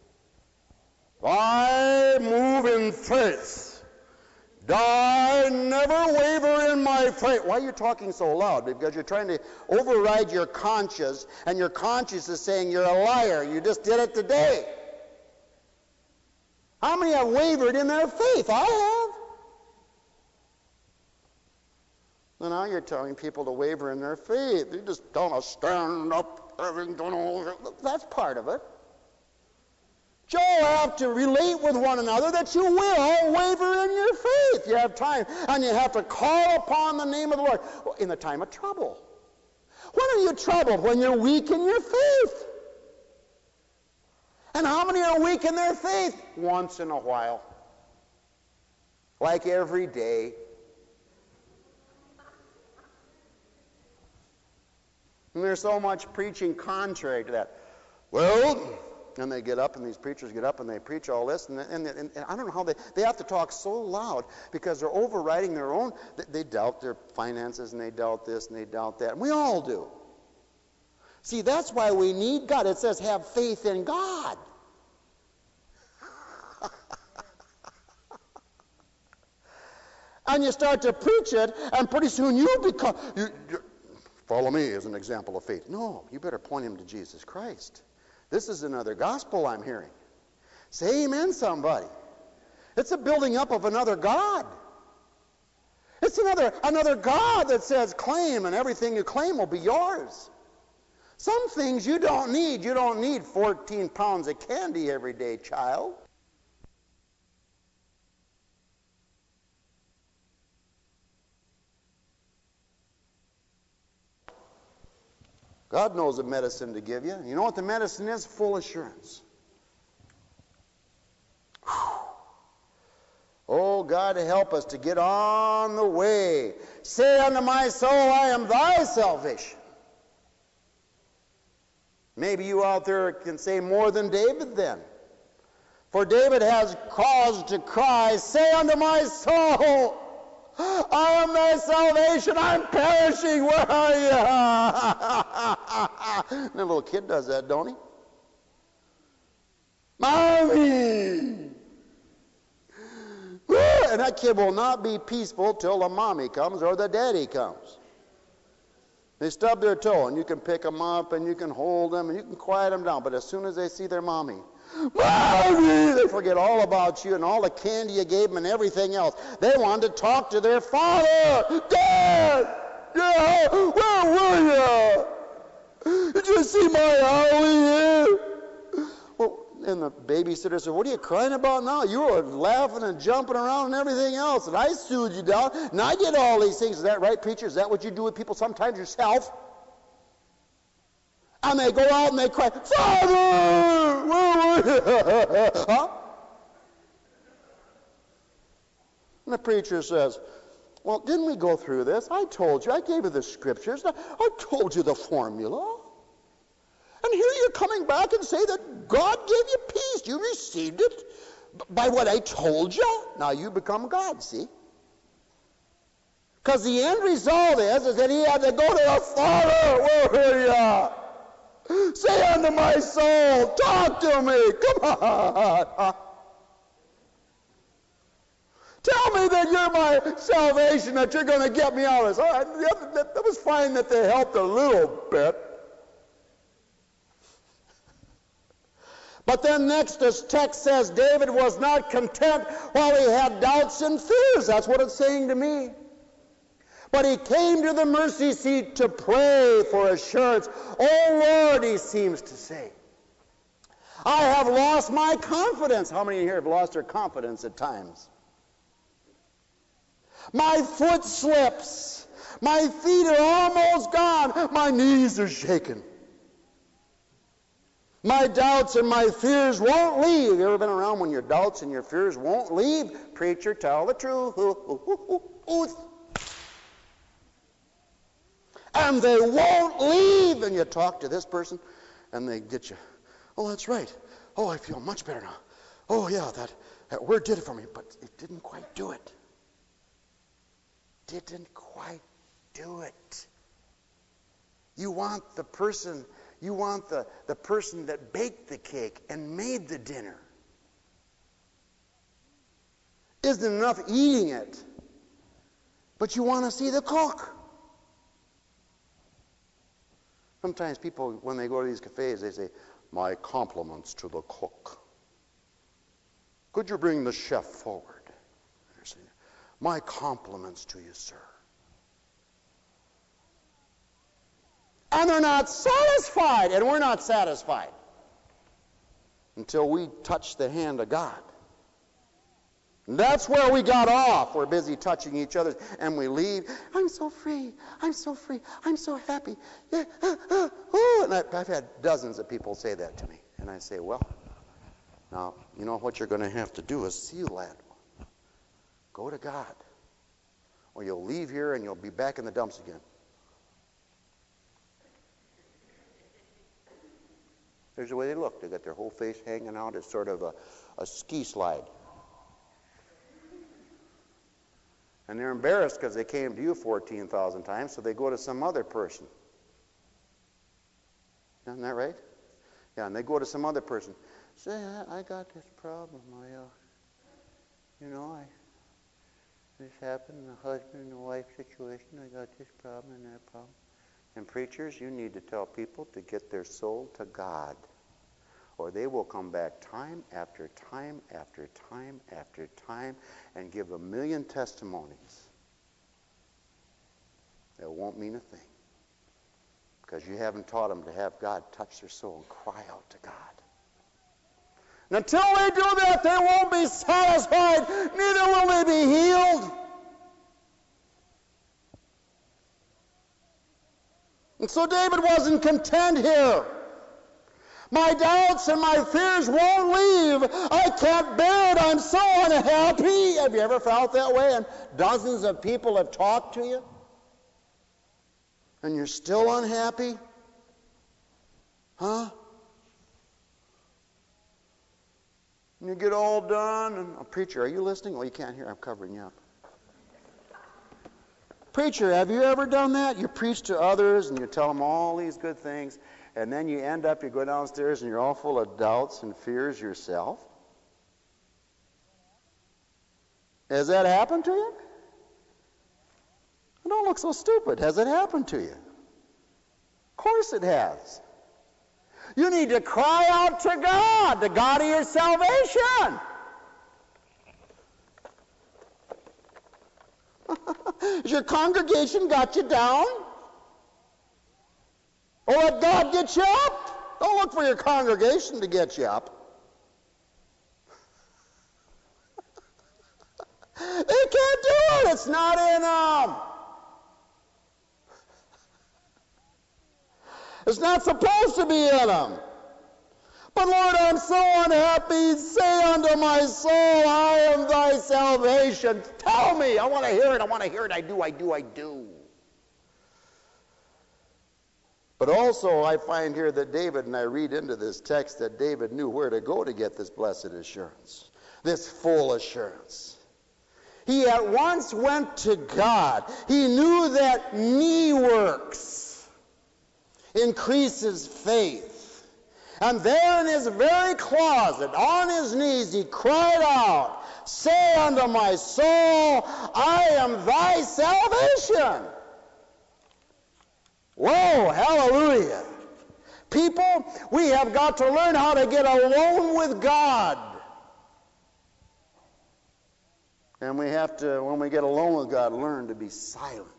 I move in faith. I never waver in my faith. Why are you talking so loud? Because you're trying to override your conscience, and your conscience is saying you're a liar. You just did it today. How many have wavered in their faith? I have. And now you're telling people to waver in their faith. You just don't stand up. That's part of it. You all have to relate with one another that you will waver in your faith. You have time, and you have to call upon the name of the Lord in the time of trouble. When are you troubled? When you're weak in your faith. And how many are weak in their faith? Once in a while. Like every day. And there's so much preaching contrary to that. Well, and they get up, and these preachers get up, and they preach all this, and I don't know how they have to talk so loud because they're overriding their own. They doubt their finances, and they doubt this, and they doubt that. And we all do. See, that's why we need God. It says have faith in God. And you start to preach it, and pretty soon you become... follow me as an example of faith. No, you better point him to Jesus Christ. This is another gospel I'm hearing. Say amen, somebody. It's a building up of another God. It's another God that says claim, and everything you claim will be yours. Some things you don't need. You don't need 14 pounds of candy every day, child. God knows the medicine to give you. You know what the medicine is? Full assurance. Whew. Oh, God, help us to get on the way. Say unto my soul, I am thy salvation. Maybe you out there can say more than David then. For David has cause to cry, say unto my soul, I am thy salvation. I'm perishing. Where are you? And the little kid does that, don't he? Mommy! And that kid will not be peaceful till the mommy comes or the daddy comes. They stub their toe, and you can pick them up, and you can hold them, and you can quiet them down. But as soon as they see their mommy, Mommy! They forget all about you and all the candy you gave them and everything else. They wanted to talk to their father. Dad! Yeah, where were you? Did you see my Ollie here? Well, and the babysitter said, what are you crying about now? You were laughing and jumping around and everything else, and I sued you down, and I did all these things. Is that right, preacher? Is that what you do with people sometimes yourself? And they go out and they cry, Father, where were you? Huh? And the preacher says, well, didn't we go through this? I told you. I gave you the scriptures. I told you the formula. And here you're coming back and say that God gave you peace. You received it by what I told you. Now you become God, see? Because the end result is that he had to go to the Father. Where were you? Say unto my soul, talk to me. Come on. Tell me that you're my salvation, that you're going to get me out of this. All right, that was fine that they helped a little bit. But then next, this text says David was not content while he had doubts and fears. That's what it's saying to me. But he came to the mercy seat to pray for assurance. Oh, Lord, he seems to say, I have lost my confidence. How many here have lost their confidence at times? My foot slips. My feet are almost gone. My knees are shaking. My doubts and my fears won't leave. Have you ever been around when your doubts and your fears won't leave? Preacher, tell the truth. And they won't leave. And you talk to this person, and they get you. Oh, that's right. Oh, I feel much better now. Oh, yeah, that word did it for me, but it didn't quite do it. Didn't quite do it. You want the person that baked the cake and made the dinner. Isn't enough eating it, but you want to see the cook. Sometimes people, when they go to these cafes, they say, "My compliments to the cook. Could you bring the chef forward?" They're saying, "My compliments to you, sir." And they're not satisfied, and we're not satisfied until we touch the hand of God. And that's where we got off. We're busy touching each other, and we leave. I'm so free. I'm so free. I'm so happy. Yeah, and I've had dozens of people say that to me. And I say, well, now, you know what you're going to have to do is seal that. Go to God. Or you'll leave here and you'll be back in the dumps again. There's the way they look. They got their whole face hanging out. It's sort of a ski slide. And they're embarrassed because they came to you 14,000 times, so they go to some other person. Isn't that right? Yeah, and they go to some other person. Say, I got this problem. This happened, the husband and the wife situation. I got this problem and that problem. And preachers, you need to tell people to get their soul to God, or they will come back time after time after time after time and give a million testimonies that won't mean a thing, because you haven't taught them to have God touch their soul and cry out to God. And until they do that, they won't be satisfied, neither will they be healed. And so David wasn't content here. My doubts and my fears won't leave. I can't bear it. I'm so unhappy. Have you ever felt that way? And dozens of people have talked to you? And you're still unhappy? Huh? And you get all done, and preacher, are you listening? Oh, you can't hear. I'm covering you up. Preacher, have you ever done that? You preach to others and you tell them all these good things, and then you go downstairs and you're all full of doubts and fears yourself. Has that happened to you? Don't look so stupid. Has it happened to you? Of course it has. You need to cry out to God, the God of your salvation. Has your congregation got you down? Or let God get you up? Don't look for your congregation to get you up. They can't do it. It's not in them. It's not supposed to be in them. But Lord, I'm so unhappy. Say unto my soul, I am thy salvation. Tell me. I want to hear it. I want to hear it. I do. But also I find here that David, and I read into this text, that David knew where to go to get this blessed assurance, this full assurance. He at once went to God. He knew that knee works increases faith. And there in his very closet, on his knees, he cried out, say unto my soul, I am thy salvation. Whoa, hallelujah. People, we have got to learn how to get alone with God. And we have to, when we get alone with God, learn to be silent.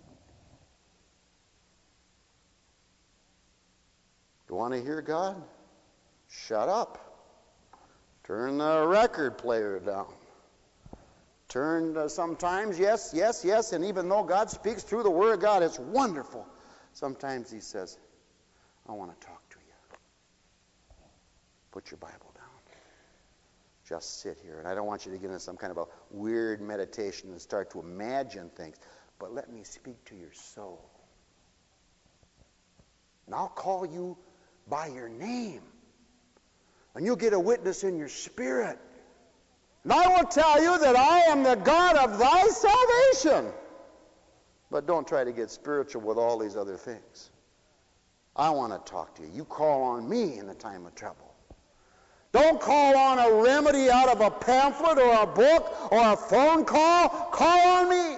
You want to hear God? Shut up. Turn the record player down. Turn sometimes, yes, and even though God speaks through the Word of God, it's wonderful. Sometimes He says, I want to talk to you. Put your Bible down. Just sit here. And I don't want you to get into some kind of a weird meditation and start to imagine things, but let me speak to your soul. And I'll call you by your name. And you'll get a witness in your spirit. And I will tell you that I am the God of thy salvation. But don't try to get spiritual with all these other things. I want to talk to you. You call on me in the time of trouble. Don't call on a remedy out of a pamphlet or a book or a phone call. Call on me.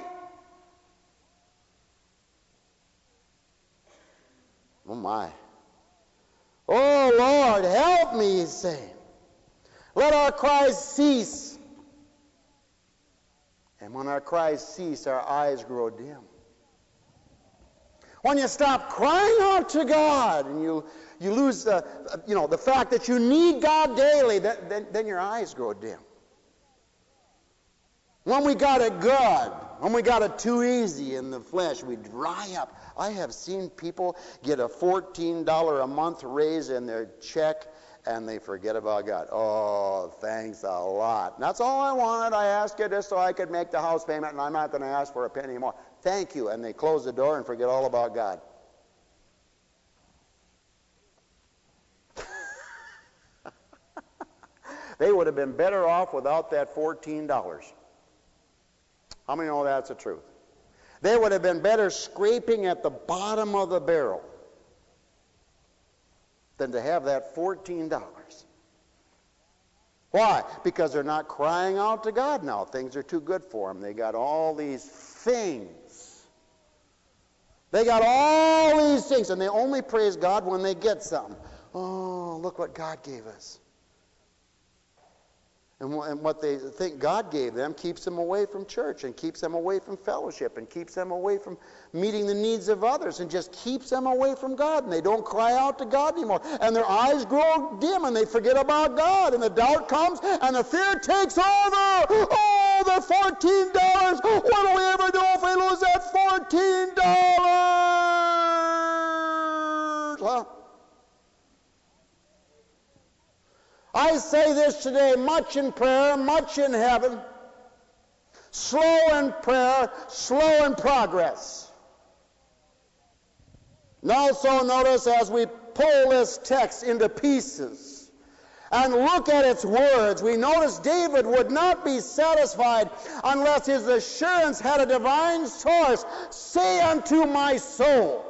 Oh my. Oh Lord, help me, he's saying. Let our cries cease. And when our cries cease, our eyes grow dim. When you stop crying out to God and you lose the fact that you need God daily, then your eyes grow dim. When we got it good, when we got it too easy in the flesh, we dry up. I have seen people get a $14 a month raise in their check and they forget about God. Oh, thanks a lot. And that's all I wanted. I asked you just so I could make the house payment, and I'm not going to ask for a penny more. Thank you. And they close the door and forget all about God. They would have been better off without that $14. How many know that's the truth? They would have been better scraping at the bottom of the barrel than to have that $14. Why? Because they're not crying out to God now. Things are too good for them. They got all these things. They got all these things, and they only praise God when they get something. Oh, look what God gave us. And what they think God gave them keeps them away from church and keeps them away from fellowship and keeps them away from meeting the needs of others and just keeps them away from God. And they don't cry out to God anymore. And their eyes grow dim and they forget about God. And the doubt comes and the fear takes over. Oh, the $14. What do we ever do if we lose that $14? Huh? I say this today, much in prayer, much in heaven, slow in prayer, slow in progress. And also notice as we pull this text into pieces and look at its words, we notice David would not be satisfied unless his assurance had a divine source. Say unto my soul.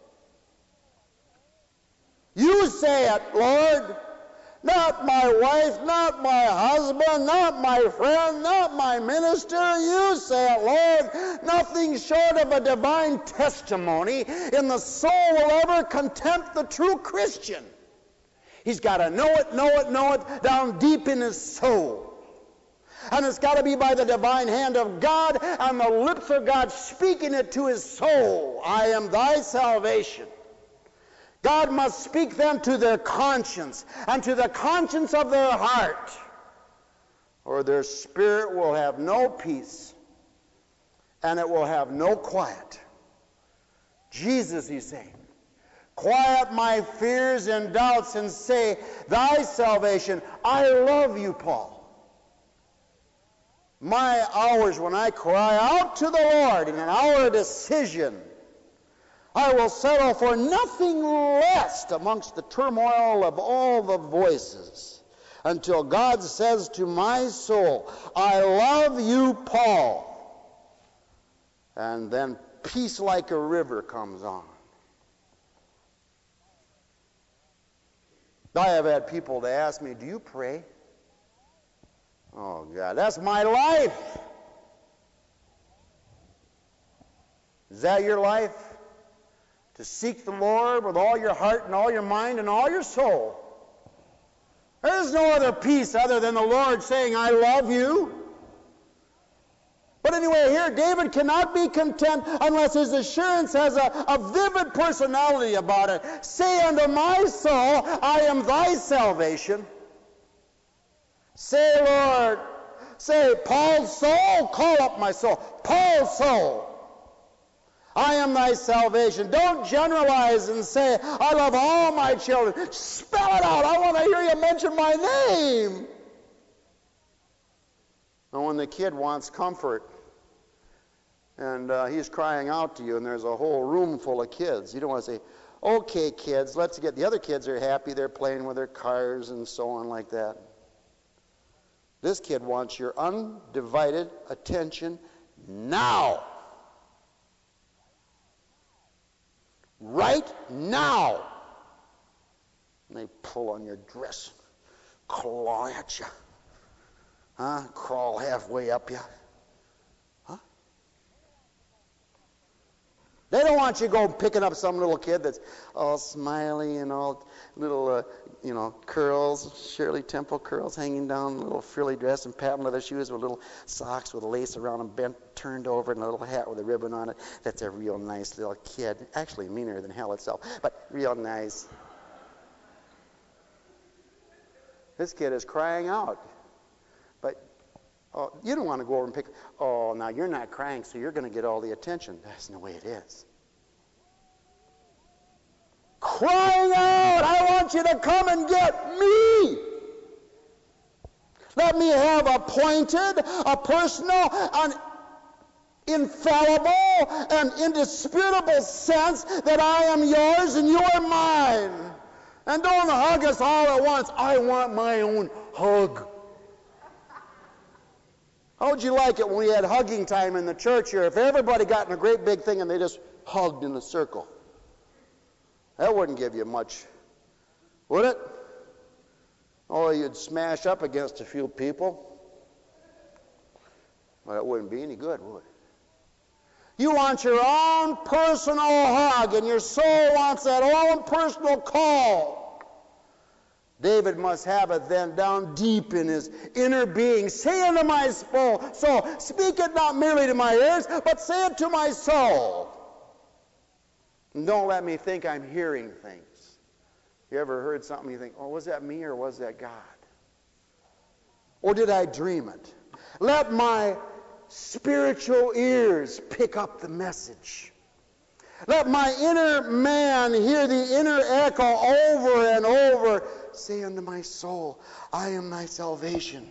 You say it, Lord. Not my wife, not my husband, not my friend, not my minister. You say it, Lord. Nothing short of a divine testimony in the soul will ever content the true Christian. He's got to know it down deep in his soul. And it's got to be by the divine hand of God and the lips of God speaking it to his soul. I am thy salvation. God must speak them to their conscience and to the conscience of their heart, or their spirit will have no peace and it will have no quiet. Jesus, he's saying, quiet my fears and doubts and say, thy salvation. I love you, Paul. My hours when I cry out to the Lord in an hour of decision, I will settle for nothing less amongst the turmoil of all the voices until God says to my soul, I love you, Paul. And then peace like a river comes on. I have had people to ask me, do you pray? Oh, God, that's my life. Is that your life? To seek the Lord with all your heart and all your mind and all your soul. There is no other peace other than the Lord saying, I love you. But anyway, here, David cannot be content unless his assurance has a vivid personality about it. Say unto my soul, I am thy salvation. Say, Lord, say, Paul's soul, call up my soul. Paul's soul. I am thy salvation. Don't generalize and say, I love all my children. Spell it out. I want to hear you mention my name. And when the kid wants comfort and he's crying out to you, and there's a whole room full of kids. You don't want to say, okay, kids, let's get... The other kids are happy. They're playing with their cars and so on like that. This kid wants your undivided attention now. Right now. And they pull on your dress, claw at you, crawl halfway up you. They don't want you to go picking up some little kid that's all smiley and all little, curls, Shirley Temple curls hanging down, little frilly dress and patent leather shoes with little socks with a lace around them bent, turned over, and a little hat with a ribbon on it. That's a real nice little kid. Actually meaner than hell itself, but real nice. This kid is crying out. But you don't want to go over and pick, now you're not crying, so you're going to get all the attention. That's the way it is. Crying out, I want you to come and get me. Let me have a pointed, a personal, an infallible, and indisputable sense that I am yours and you are mine. And don't hug us all at once. I want my own hug. How would you like it when we had hugging time in the church here? If everybody got in a great big thing and they just hugged in a circle. That wouldn't give you much, would it? Oh, you'd smash up against a few people. Well, it wouldn't be any good, would it? You want your own personal hug, and your soul wants that own personal call. David must have it then down deep in his inner being. Say unto my soul, speak it not merely to my ears, but say it to my soul. And don't let me think I'm hearing things. You ever heard something you think, was that me or was that God? Or did I dream it? Let my spiritual ears pick up the message. Let my inner man hear the inner echo over and over. Say unto my soul, I am thy salvation.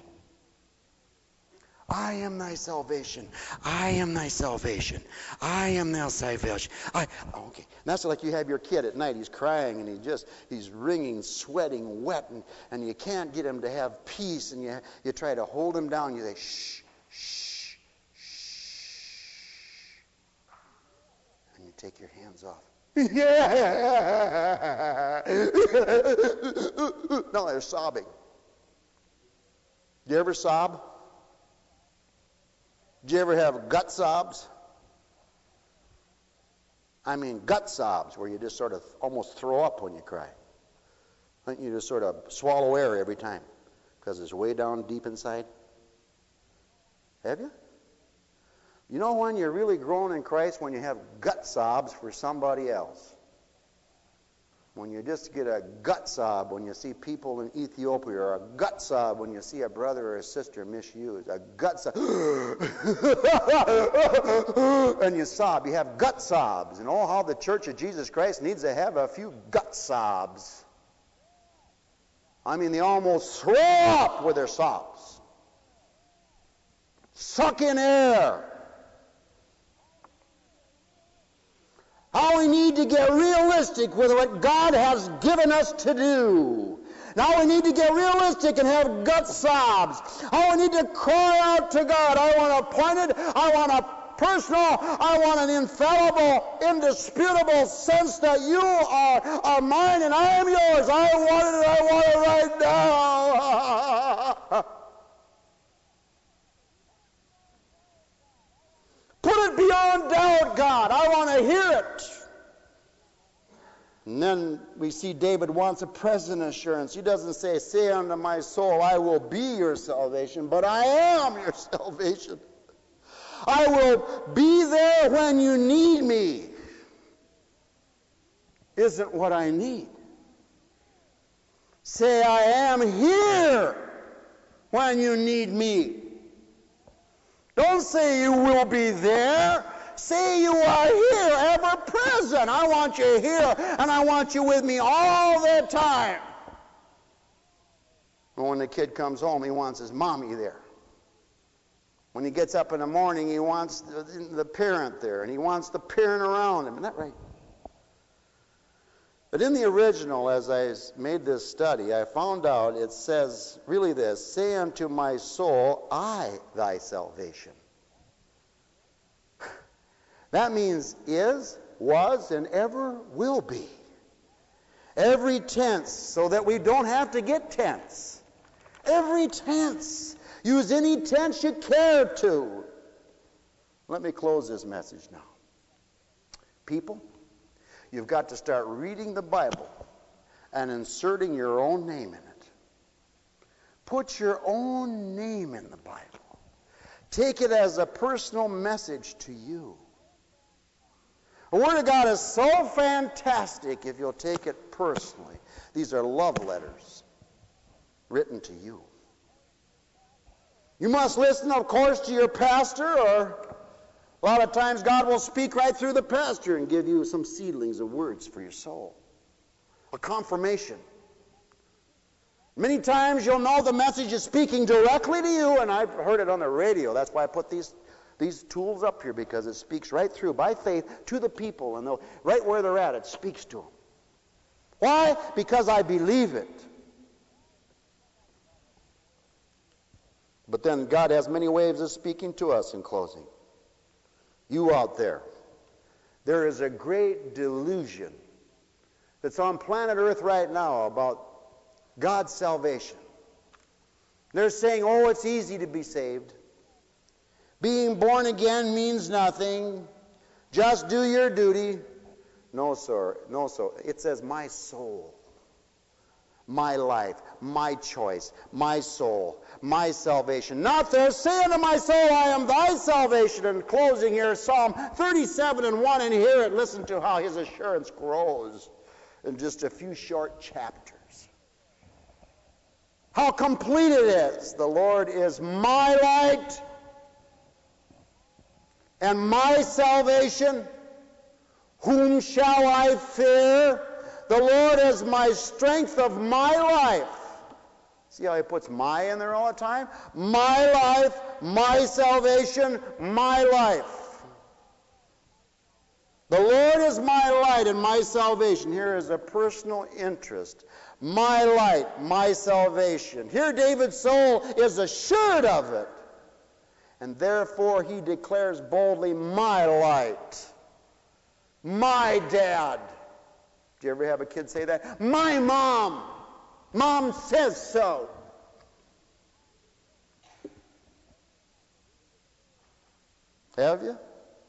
I am thy salvation. I am thy salvation. I am thy salvation. Okay. That's like you have your kid at night. He's crying and he's wringing, sweating, wet, and you can't get him to have peace, and you try to hold him down. You say, shh, shh, shh. And you take your hands off. No, they're sobbing. Do you ever sob? Do you ever have gut sobs? I mean gut sobs, where you just sort of almost throw up when you cry. You just sort of swallow air every time because it's way down deep inside. Have you? You know when you're really growing in Christ? When you have gut sobs for somebody else. When you just get a gut sob when you see people in Ethiopia, or a gut sob when you see a brother or a sister misused, a gut sob, and you sob. You have gut sobs. And how the Church of Jesus Christ needs to have a few gut sobs. I mean, they almost throw up with their sobs. Suck in air. How we need to get realistic with what God has given us to do. Now we need to get realistic and have gut sobs. How we need to cry out to God. I want a pointed, I want a personal, I want an infallible, indisputable sense that you are mine and I am yours. I want it right now. Put it beyond doubt, God. I want to hear it. And then we see David wants a present assurance. He doesn't say unto my soul, I will be your salvation, but I am your salvation. I will be there when you need me. Isn't what I need. Say, I am here when you need me. Don't say you will be there. Say you are here, ever present. I want you here, and I want you with me all the time. And when the kid comes home, he wants his mommy there. When he gets up in the morning, he wants the parent there, and he wants the parent around him. Isn't that right? But in the original, as I made this study, I found out it says really this: say unto my soul, I thy salvation. That means is, was, and ever will be. Every tense, so that we don't have to get tense. Every tense. Use any tense you care to. Let me close this message now. People, you've got to start reading the Bible and inserting your own name in it. Put your own name in the Bible. Take it as a personal message to you. The Word of God is so fantastic if you'll take it personally. These are love letters written to you. You must listen, of course, to your pastor, or a lot of times God will speak right through the pastor and give you some seedlings of words for your soul. A confirmation. Many times you'll know the message is speaking directly to you, and I've heard it on the radio. That's why I put these tools up here, because it speaks right through by faith to the people, and right where they're at, it speaks to them. Why? Because I believe it. But then God has many ways of speaking to us in closing. You out there is a great delusion that's on planet Earth right now about God's salvation. They're saying, oh, it's easy to be saved. Being born again means nothing. Just do your duty. No, sir. No, sir. It says my soul, my life, my choice, my soul, my salvation. Not there. Say unto my soul, I am thy salvation. And closing here, Psalm 37:1, and hear it. Listen to how his assurance grows in just a few short chapters. How complete it is. The Lord is my light and my salvation. Whom shall I fear? The Lord is my strength of my life. See how he puts my in there all the time? My life, my salvation, my life. The Lord is my light and my salvation. Here is a personal interest. My light, my salvation. Here David's soul is assured of it. And therefore he declares boldly, my light, my dad. Do you ever have a kid say that? My mom. Mom says so. Have you?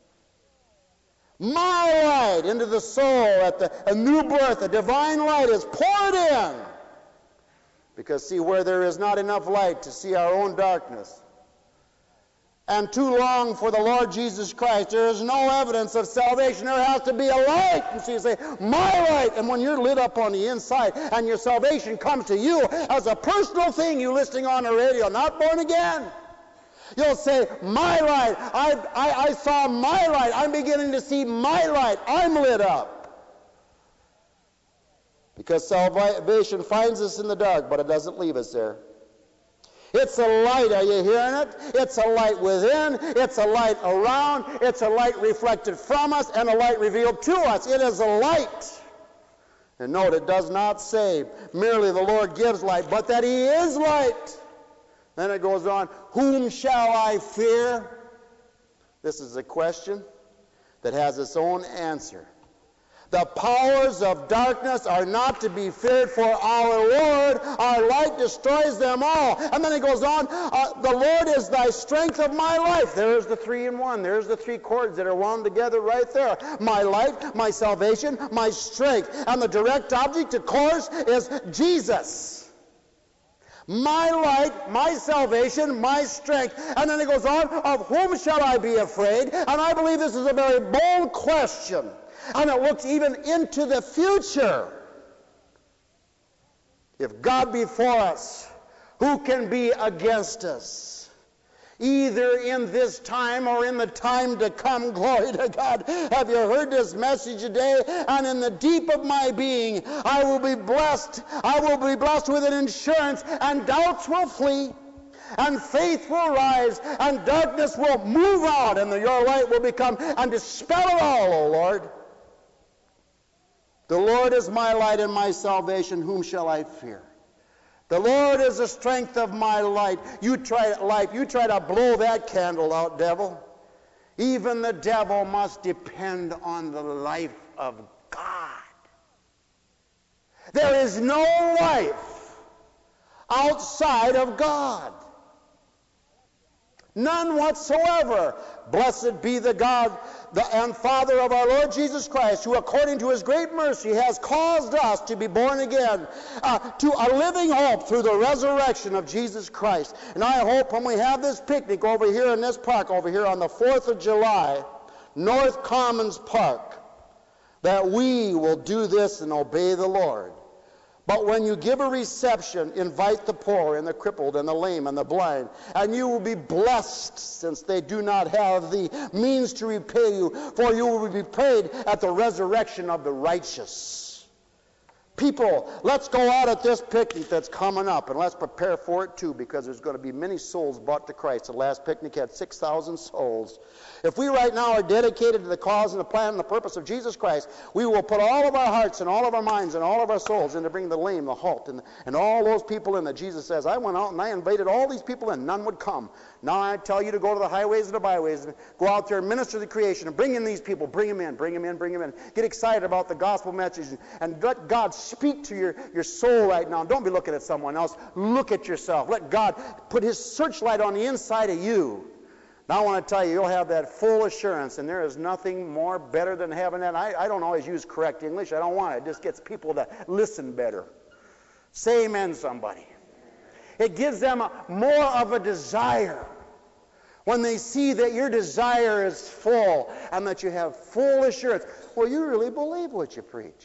My light into the soul at a new birth, a divine light is poured in. Because see, where there is not enough light to see our own darkness, and too long for the Lord Jesus Christ, there is no evidence of salvation. There has to be a light. And so you say, my light. And when you're lit up on the inside and your salvation comes to you as a personal thing, you listening on the radio, not born again, you'll say, my light. I saw my light. I'm beginning to see my light. I'm lit up. Because salvation finds us in the dark, but it doesn't leave us there. It's a light, are you hearing it? It's a light within, it's a light around, it's a light reflected from us, and a light revealed to us. It is a light. And note, it does not say merely the Lord gives light, but that he is light. Then it goes on, whom shall I fear? This is a question that has its own answer. The powers of darkness are not to be feared, for our Lord, our light destroys them all. And then it goes on, the Lord is thy strength of my life. There's the 3 in 1. There's the 3 chords that are wound together right there. My light, my salvation, my strength. And the direct object, of course, is Jesus. My light, my salvation, my strength. And then it goes on, of whom shall I be afraid? And I believe this is a very bold question. And it looks even into the future. If God be for us, who can be against us? Either in this time or in the time to come. Glory to God. Have you heard this message today? And in the deep of my being, I will be blessed. I will be blessed with an insurance, and doubts will flee. and faith will rise, and darkness will move out, and your light will become, and dispel it all, O Lord. The Lord is my light and my salvation. Whom shall I fear? The Lord is the strength of my light. You try to blow that candle out, devil. Even the devil must depend on the life of God. There is no life outside of God. None whatsoever. Blessed be the God and Father of our Lord Jesus Christ, who according to his great mercy has caused us to be born again to a living hope through the resurrection of Jesus Christ. And I hope when we have this picnic over here in this park over here on the 4th of July, North Commons Park, that we will do this and obey the Lord. But when you give a reception, invite the poor and the crippled and the lame and the blind, and you will be blessed, since they do not have the means to repay you, for you will be paid at the resurrection of the righteous. People, let's go out at this picnic that's coming up, and let's prepare for it too, because there's going to be many souls brought to Christ. The last picnic had 6,000 souls. If we right now are dedicated to the cause and the plan and the purpose of Jesus Christ, we will put all of our hearts and all of our minds and all of our souls into bringing the lame, the halt, and all those people in that Jesus says, I went out and I invited all these people in. None would come. Now I tell you to go to the highways and the byways and go out there and minister to the creation and bring in these people. Bring them in, bring them in, bring them in. Get excited about the gospel message and let God speak to your soul right now. Don't be looking at someone else. Look at yourself. Let God put his searchlight on the inside of you. Now I want to tell you, you'll have that full assurance, and there is nothing more better than having that. I don't always use correct English. I don't want it. It just gets people to listen better. Say amen, somebody. It gives them more of a desire when they see that your desire is full and that you have full assurance. Well, you really believe what you preach,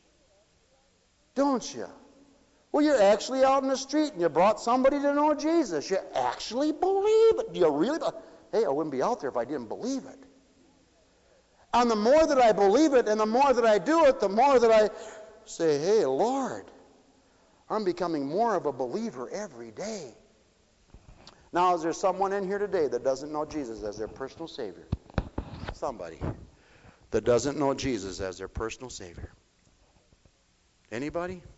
don't you? Well, you're actually out in the street and you brought somebody to know Jesus. You actually believe it. Do you really? Hey, I wouldn't be out there if I didn't believe it. And the more that I believe it and the more that I do it, the more that I say, hey, Lord, I'm becoming more of a believer every day. Now, is there someone in here today that doesn't know Jesus as their personal Savior? Somebody that doesn't know Jesus as their personal Savior. Anybody?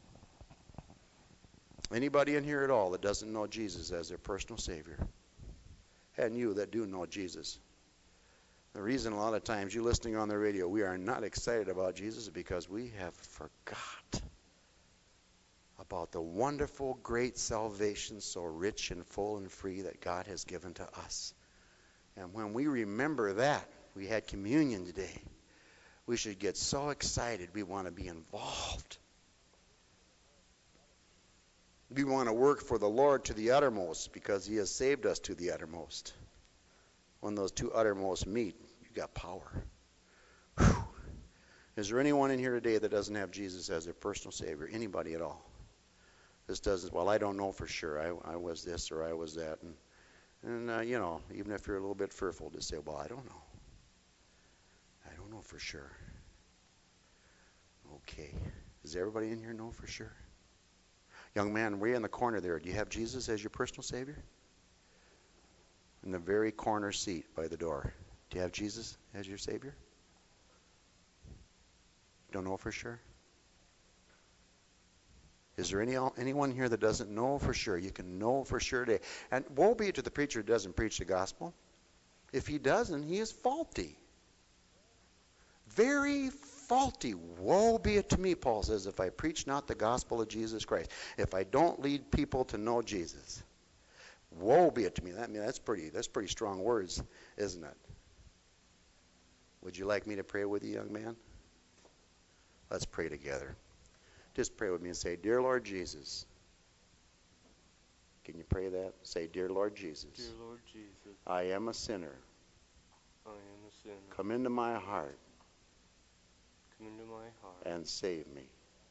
Anybody in here at all that doesn't know Jesus as their personal Savior? And you that do know Jesus. The reason a lot of times you listening on the radio, we are not excited about Jesus is because we have forgot about the wonderful, great salvation, so rich and full and free that God has given to us. And when we remember that, we had communion today, we should get so excited we want to be involved. We want to work for the Lord to the uttermost because he has saved us to the uttermost. When those two uttermost meet, you got power. Whew. Is there anyone in here today that doesn't have Jesus as their personal Savior? Anybody at all? This doesn't, well, I don't know for sure. I was this or I was that. And you know, even if you're a little bit fearful to say, well, I don't know. I don't know for sure. Okay. Does everybody in here know for sure? Young man, way in the corner there, do you have Jesus as your personal Savior? In the very corner seat by the door. Do you have Jesus as your Savior? Don't know for sure? Is there anyone here that doesn't know for sure? You can know for sure today. And woe be it to the preacher who doesn't preach the gospel. If he doesn't, he is faulty. Very faulty. Woe be it to me, Paul says, if I preach not the gospel of Jesus Christ. If I don't lead people to know Jesus. Woe be it to me. That's pretty strong words, isn't it? Would you like me to pray with you, young man? Let's pray together. Just pray with me and say, Dear Lord Jesus. Can you pray that? Say, Dear Lord Jesus. Dear Lord Jesus. I am a sinner. I am a sinner. Come into my heart. Come into my heart. And save me.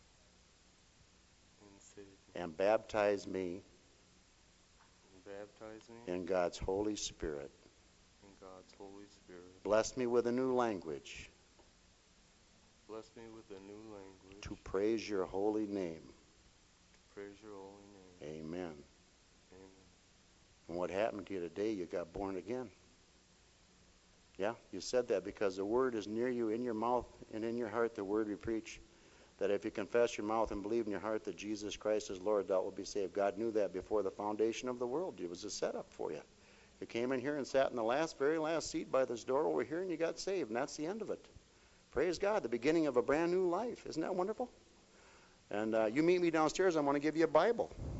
And save me. And baptize me. And baptize me. In God's Holy Spirit. In God's Holy Spirit. Bless me with a new language. Bless me with a new language. To praise your holy name. To praise your holy name. Amen. Amen. And what happened to you today? You got born again. Yeah, you said that because the word is near you, in your mouth and in your heart, the word we preach. That if you confess your mouth and believe in your heart that Jesus Christ is Lord, thou wilt be saved. God knew that before the foundation of the world. It was a setup for you. You came in here and sat in the very last seat by this door over here, and you got saved, and that's the end of it. Praise God, the beginning of a brand new life. Isn't that wonderful? And you meet me downstairs. I want to give you a Bible.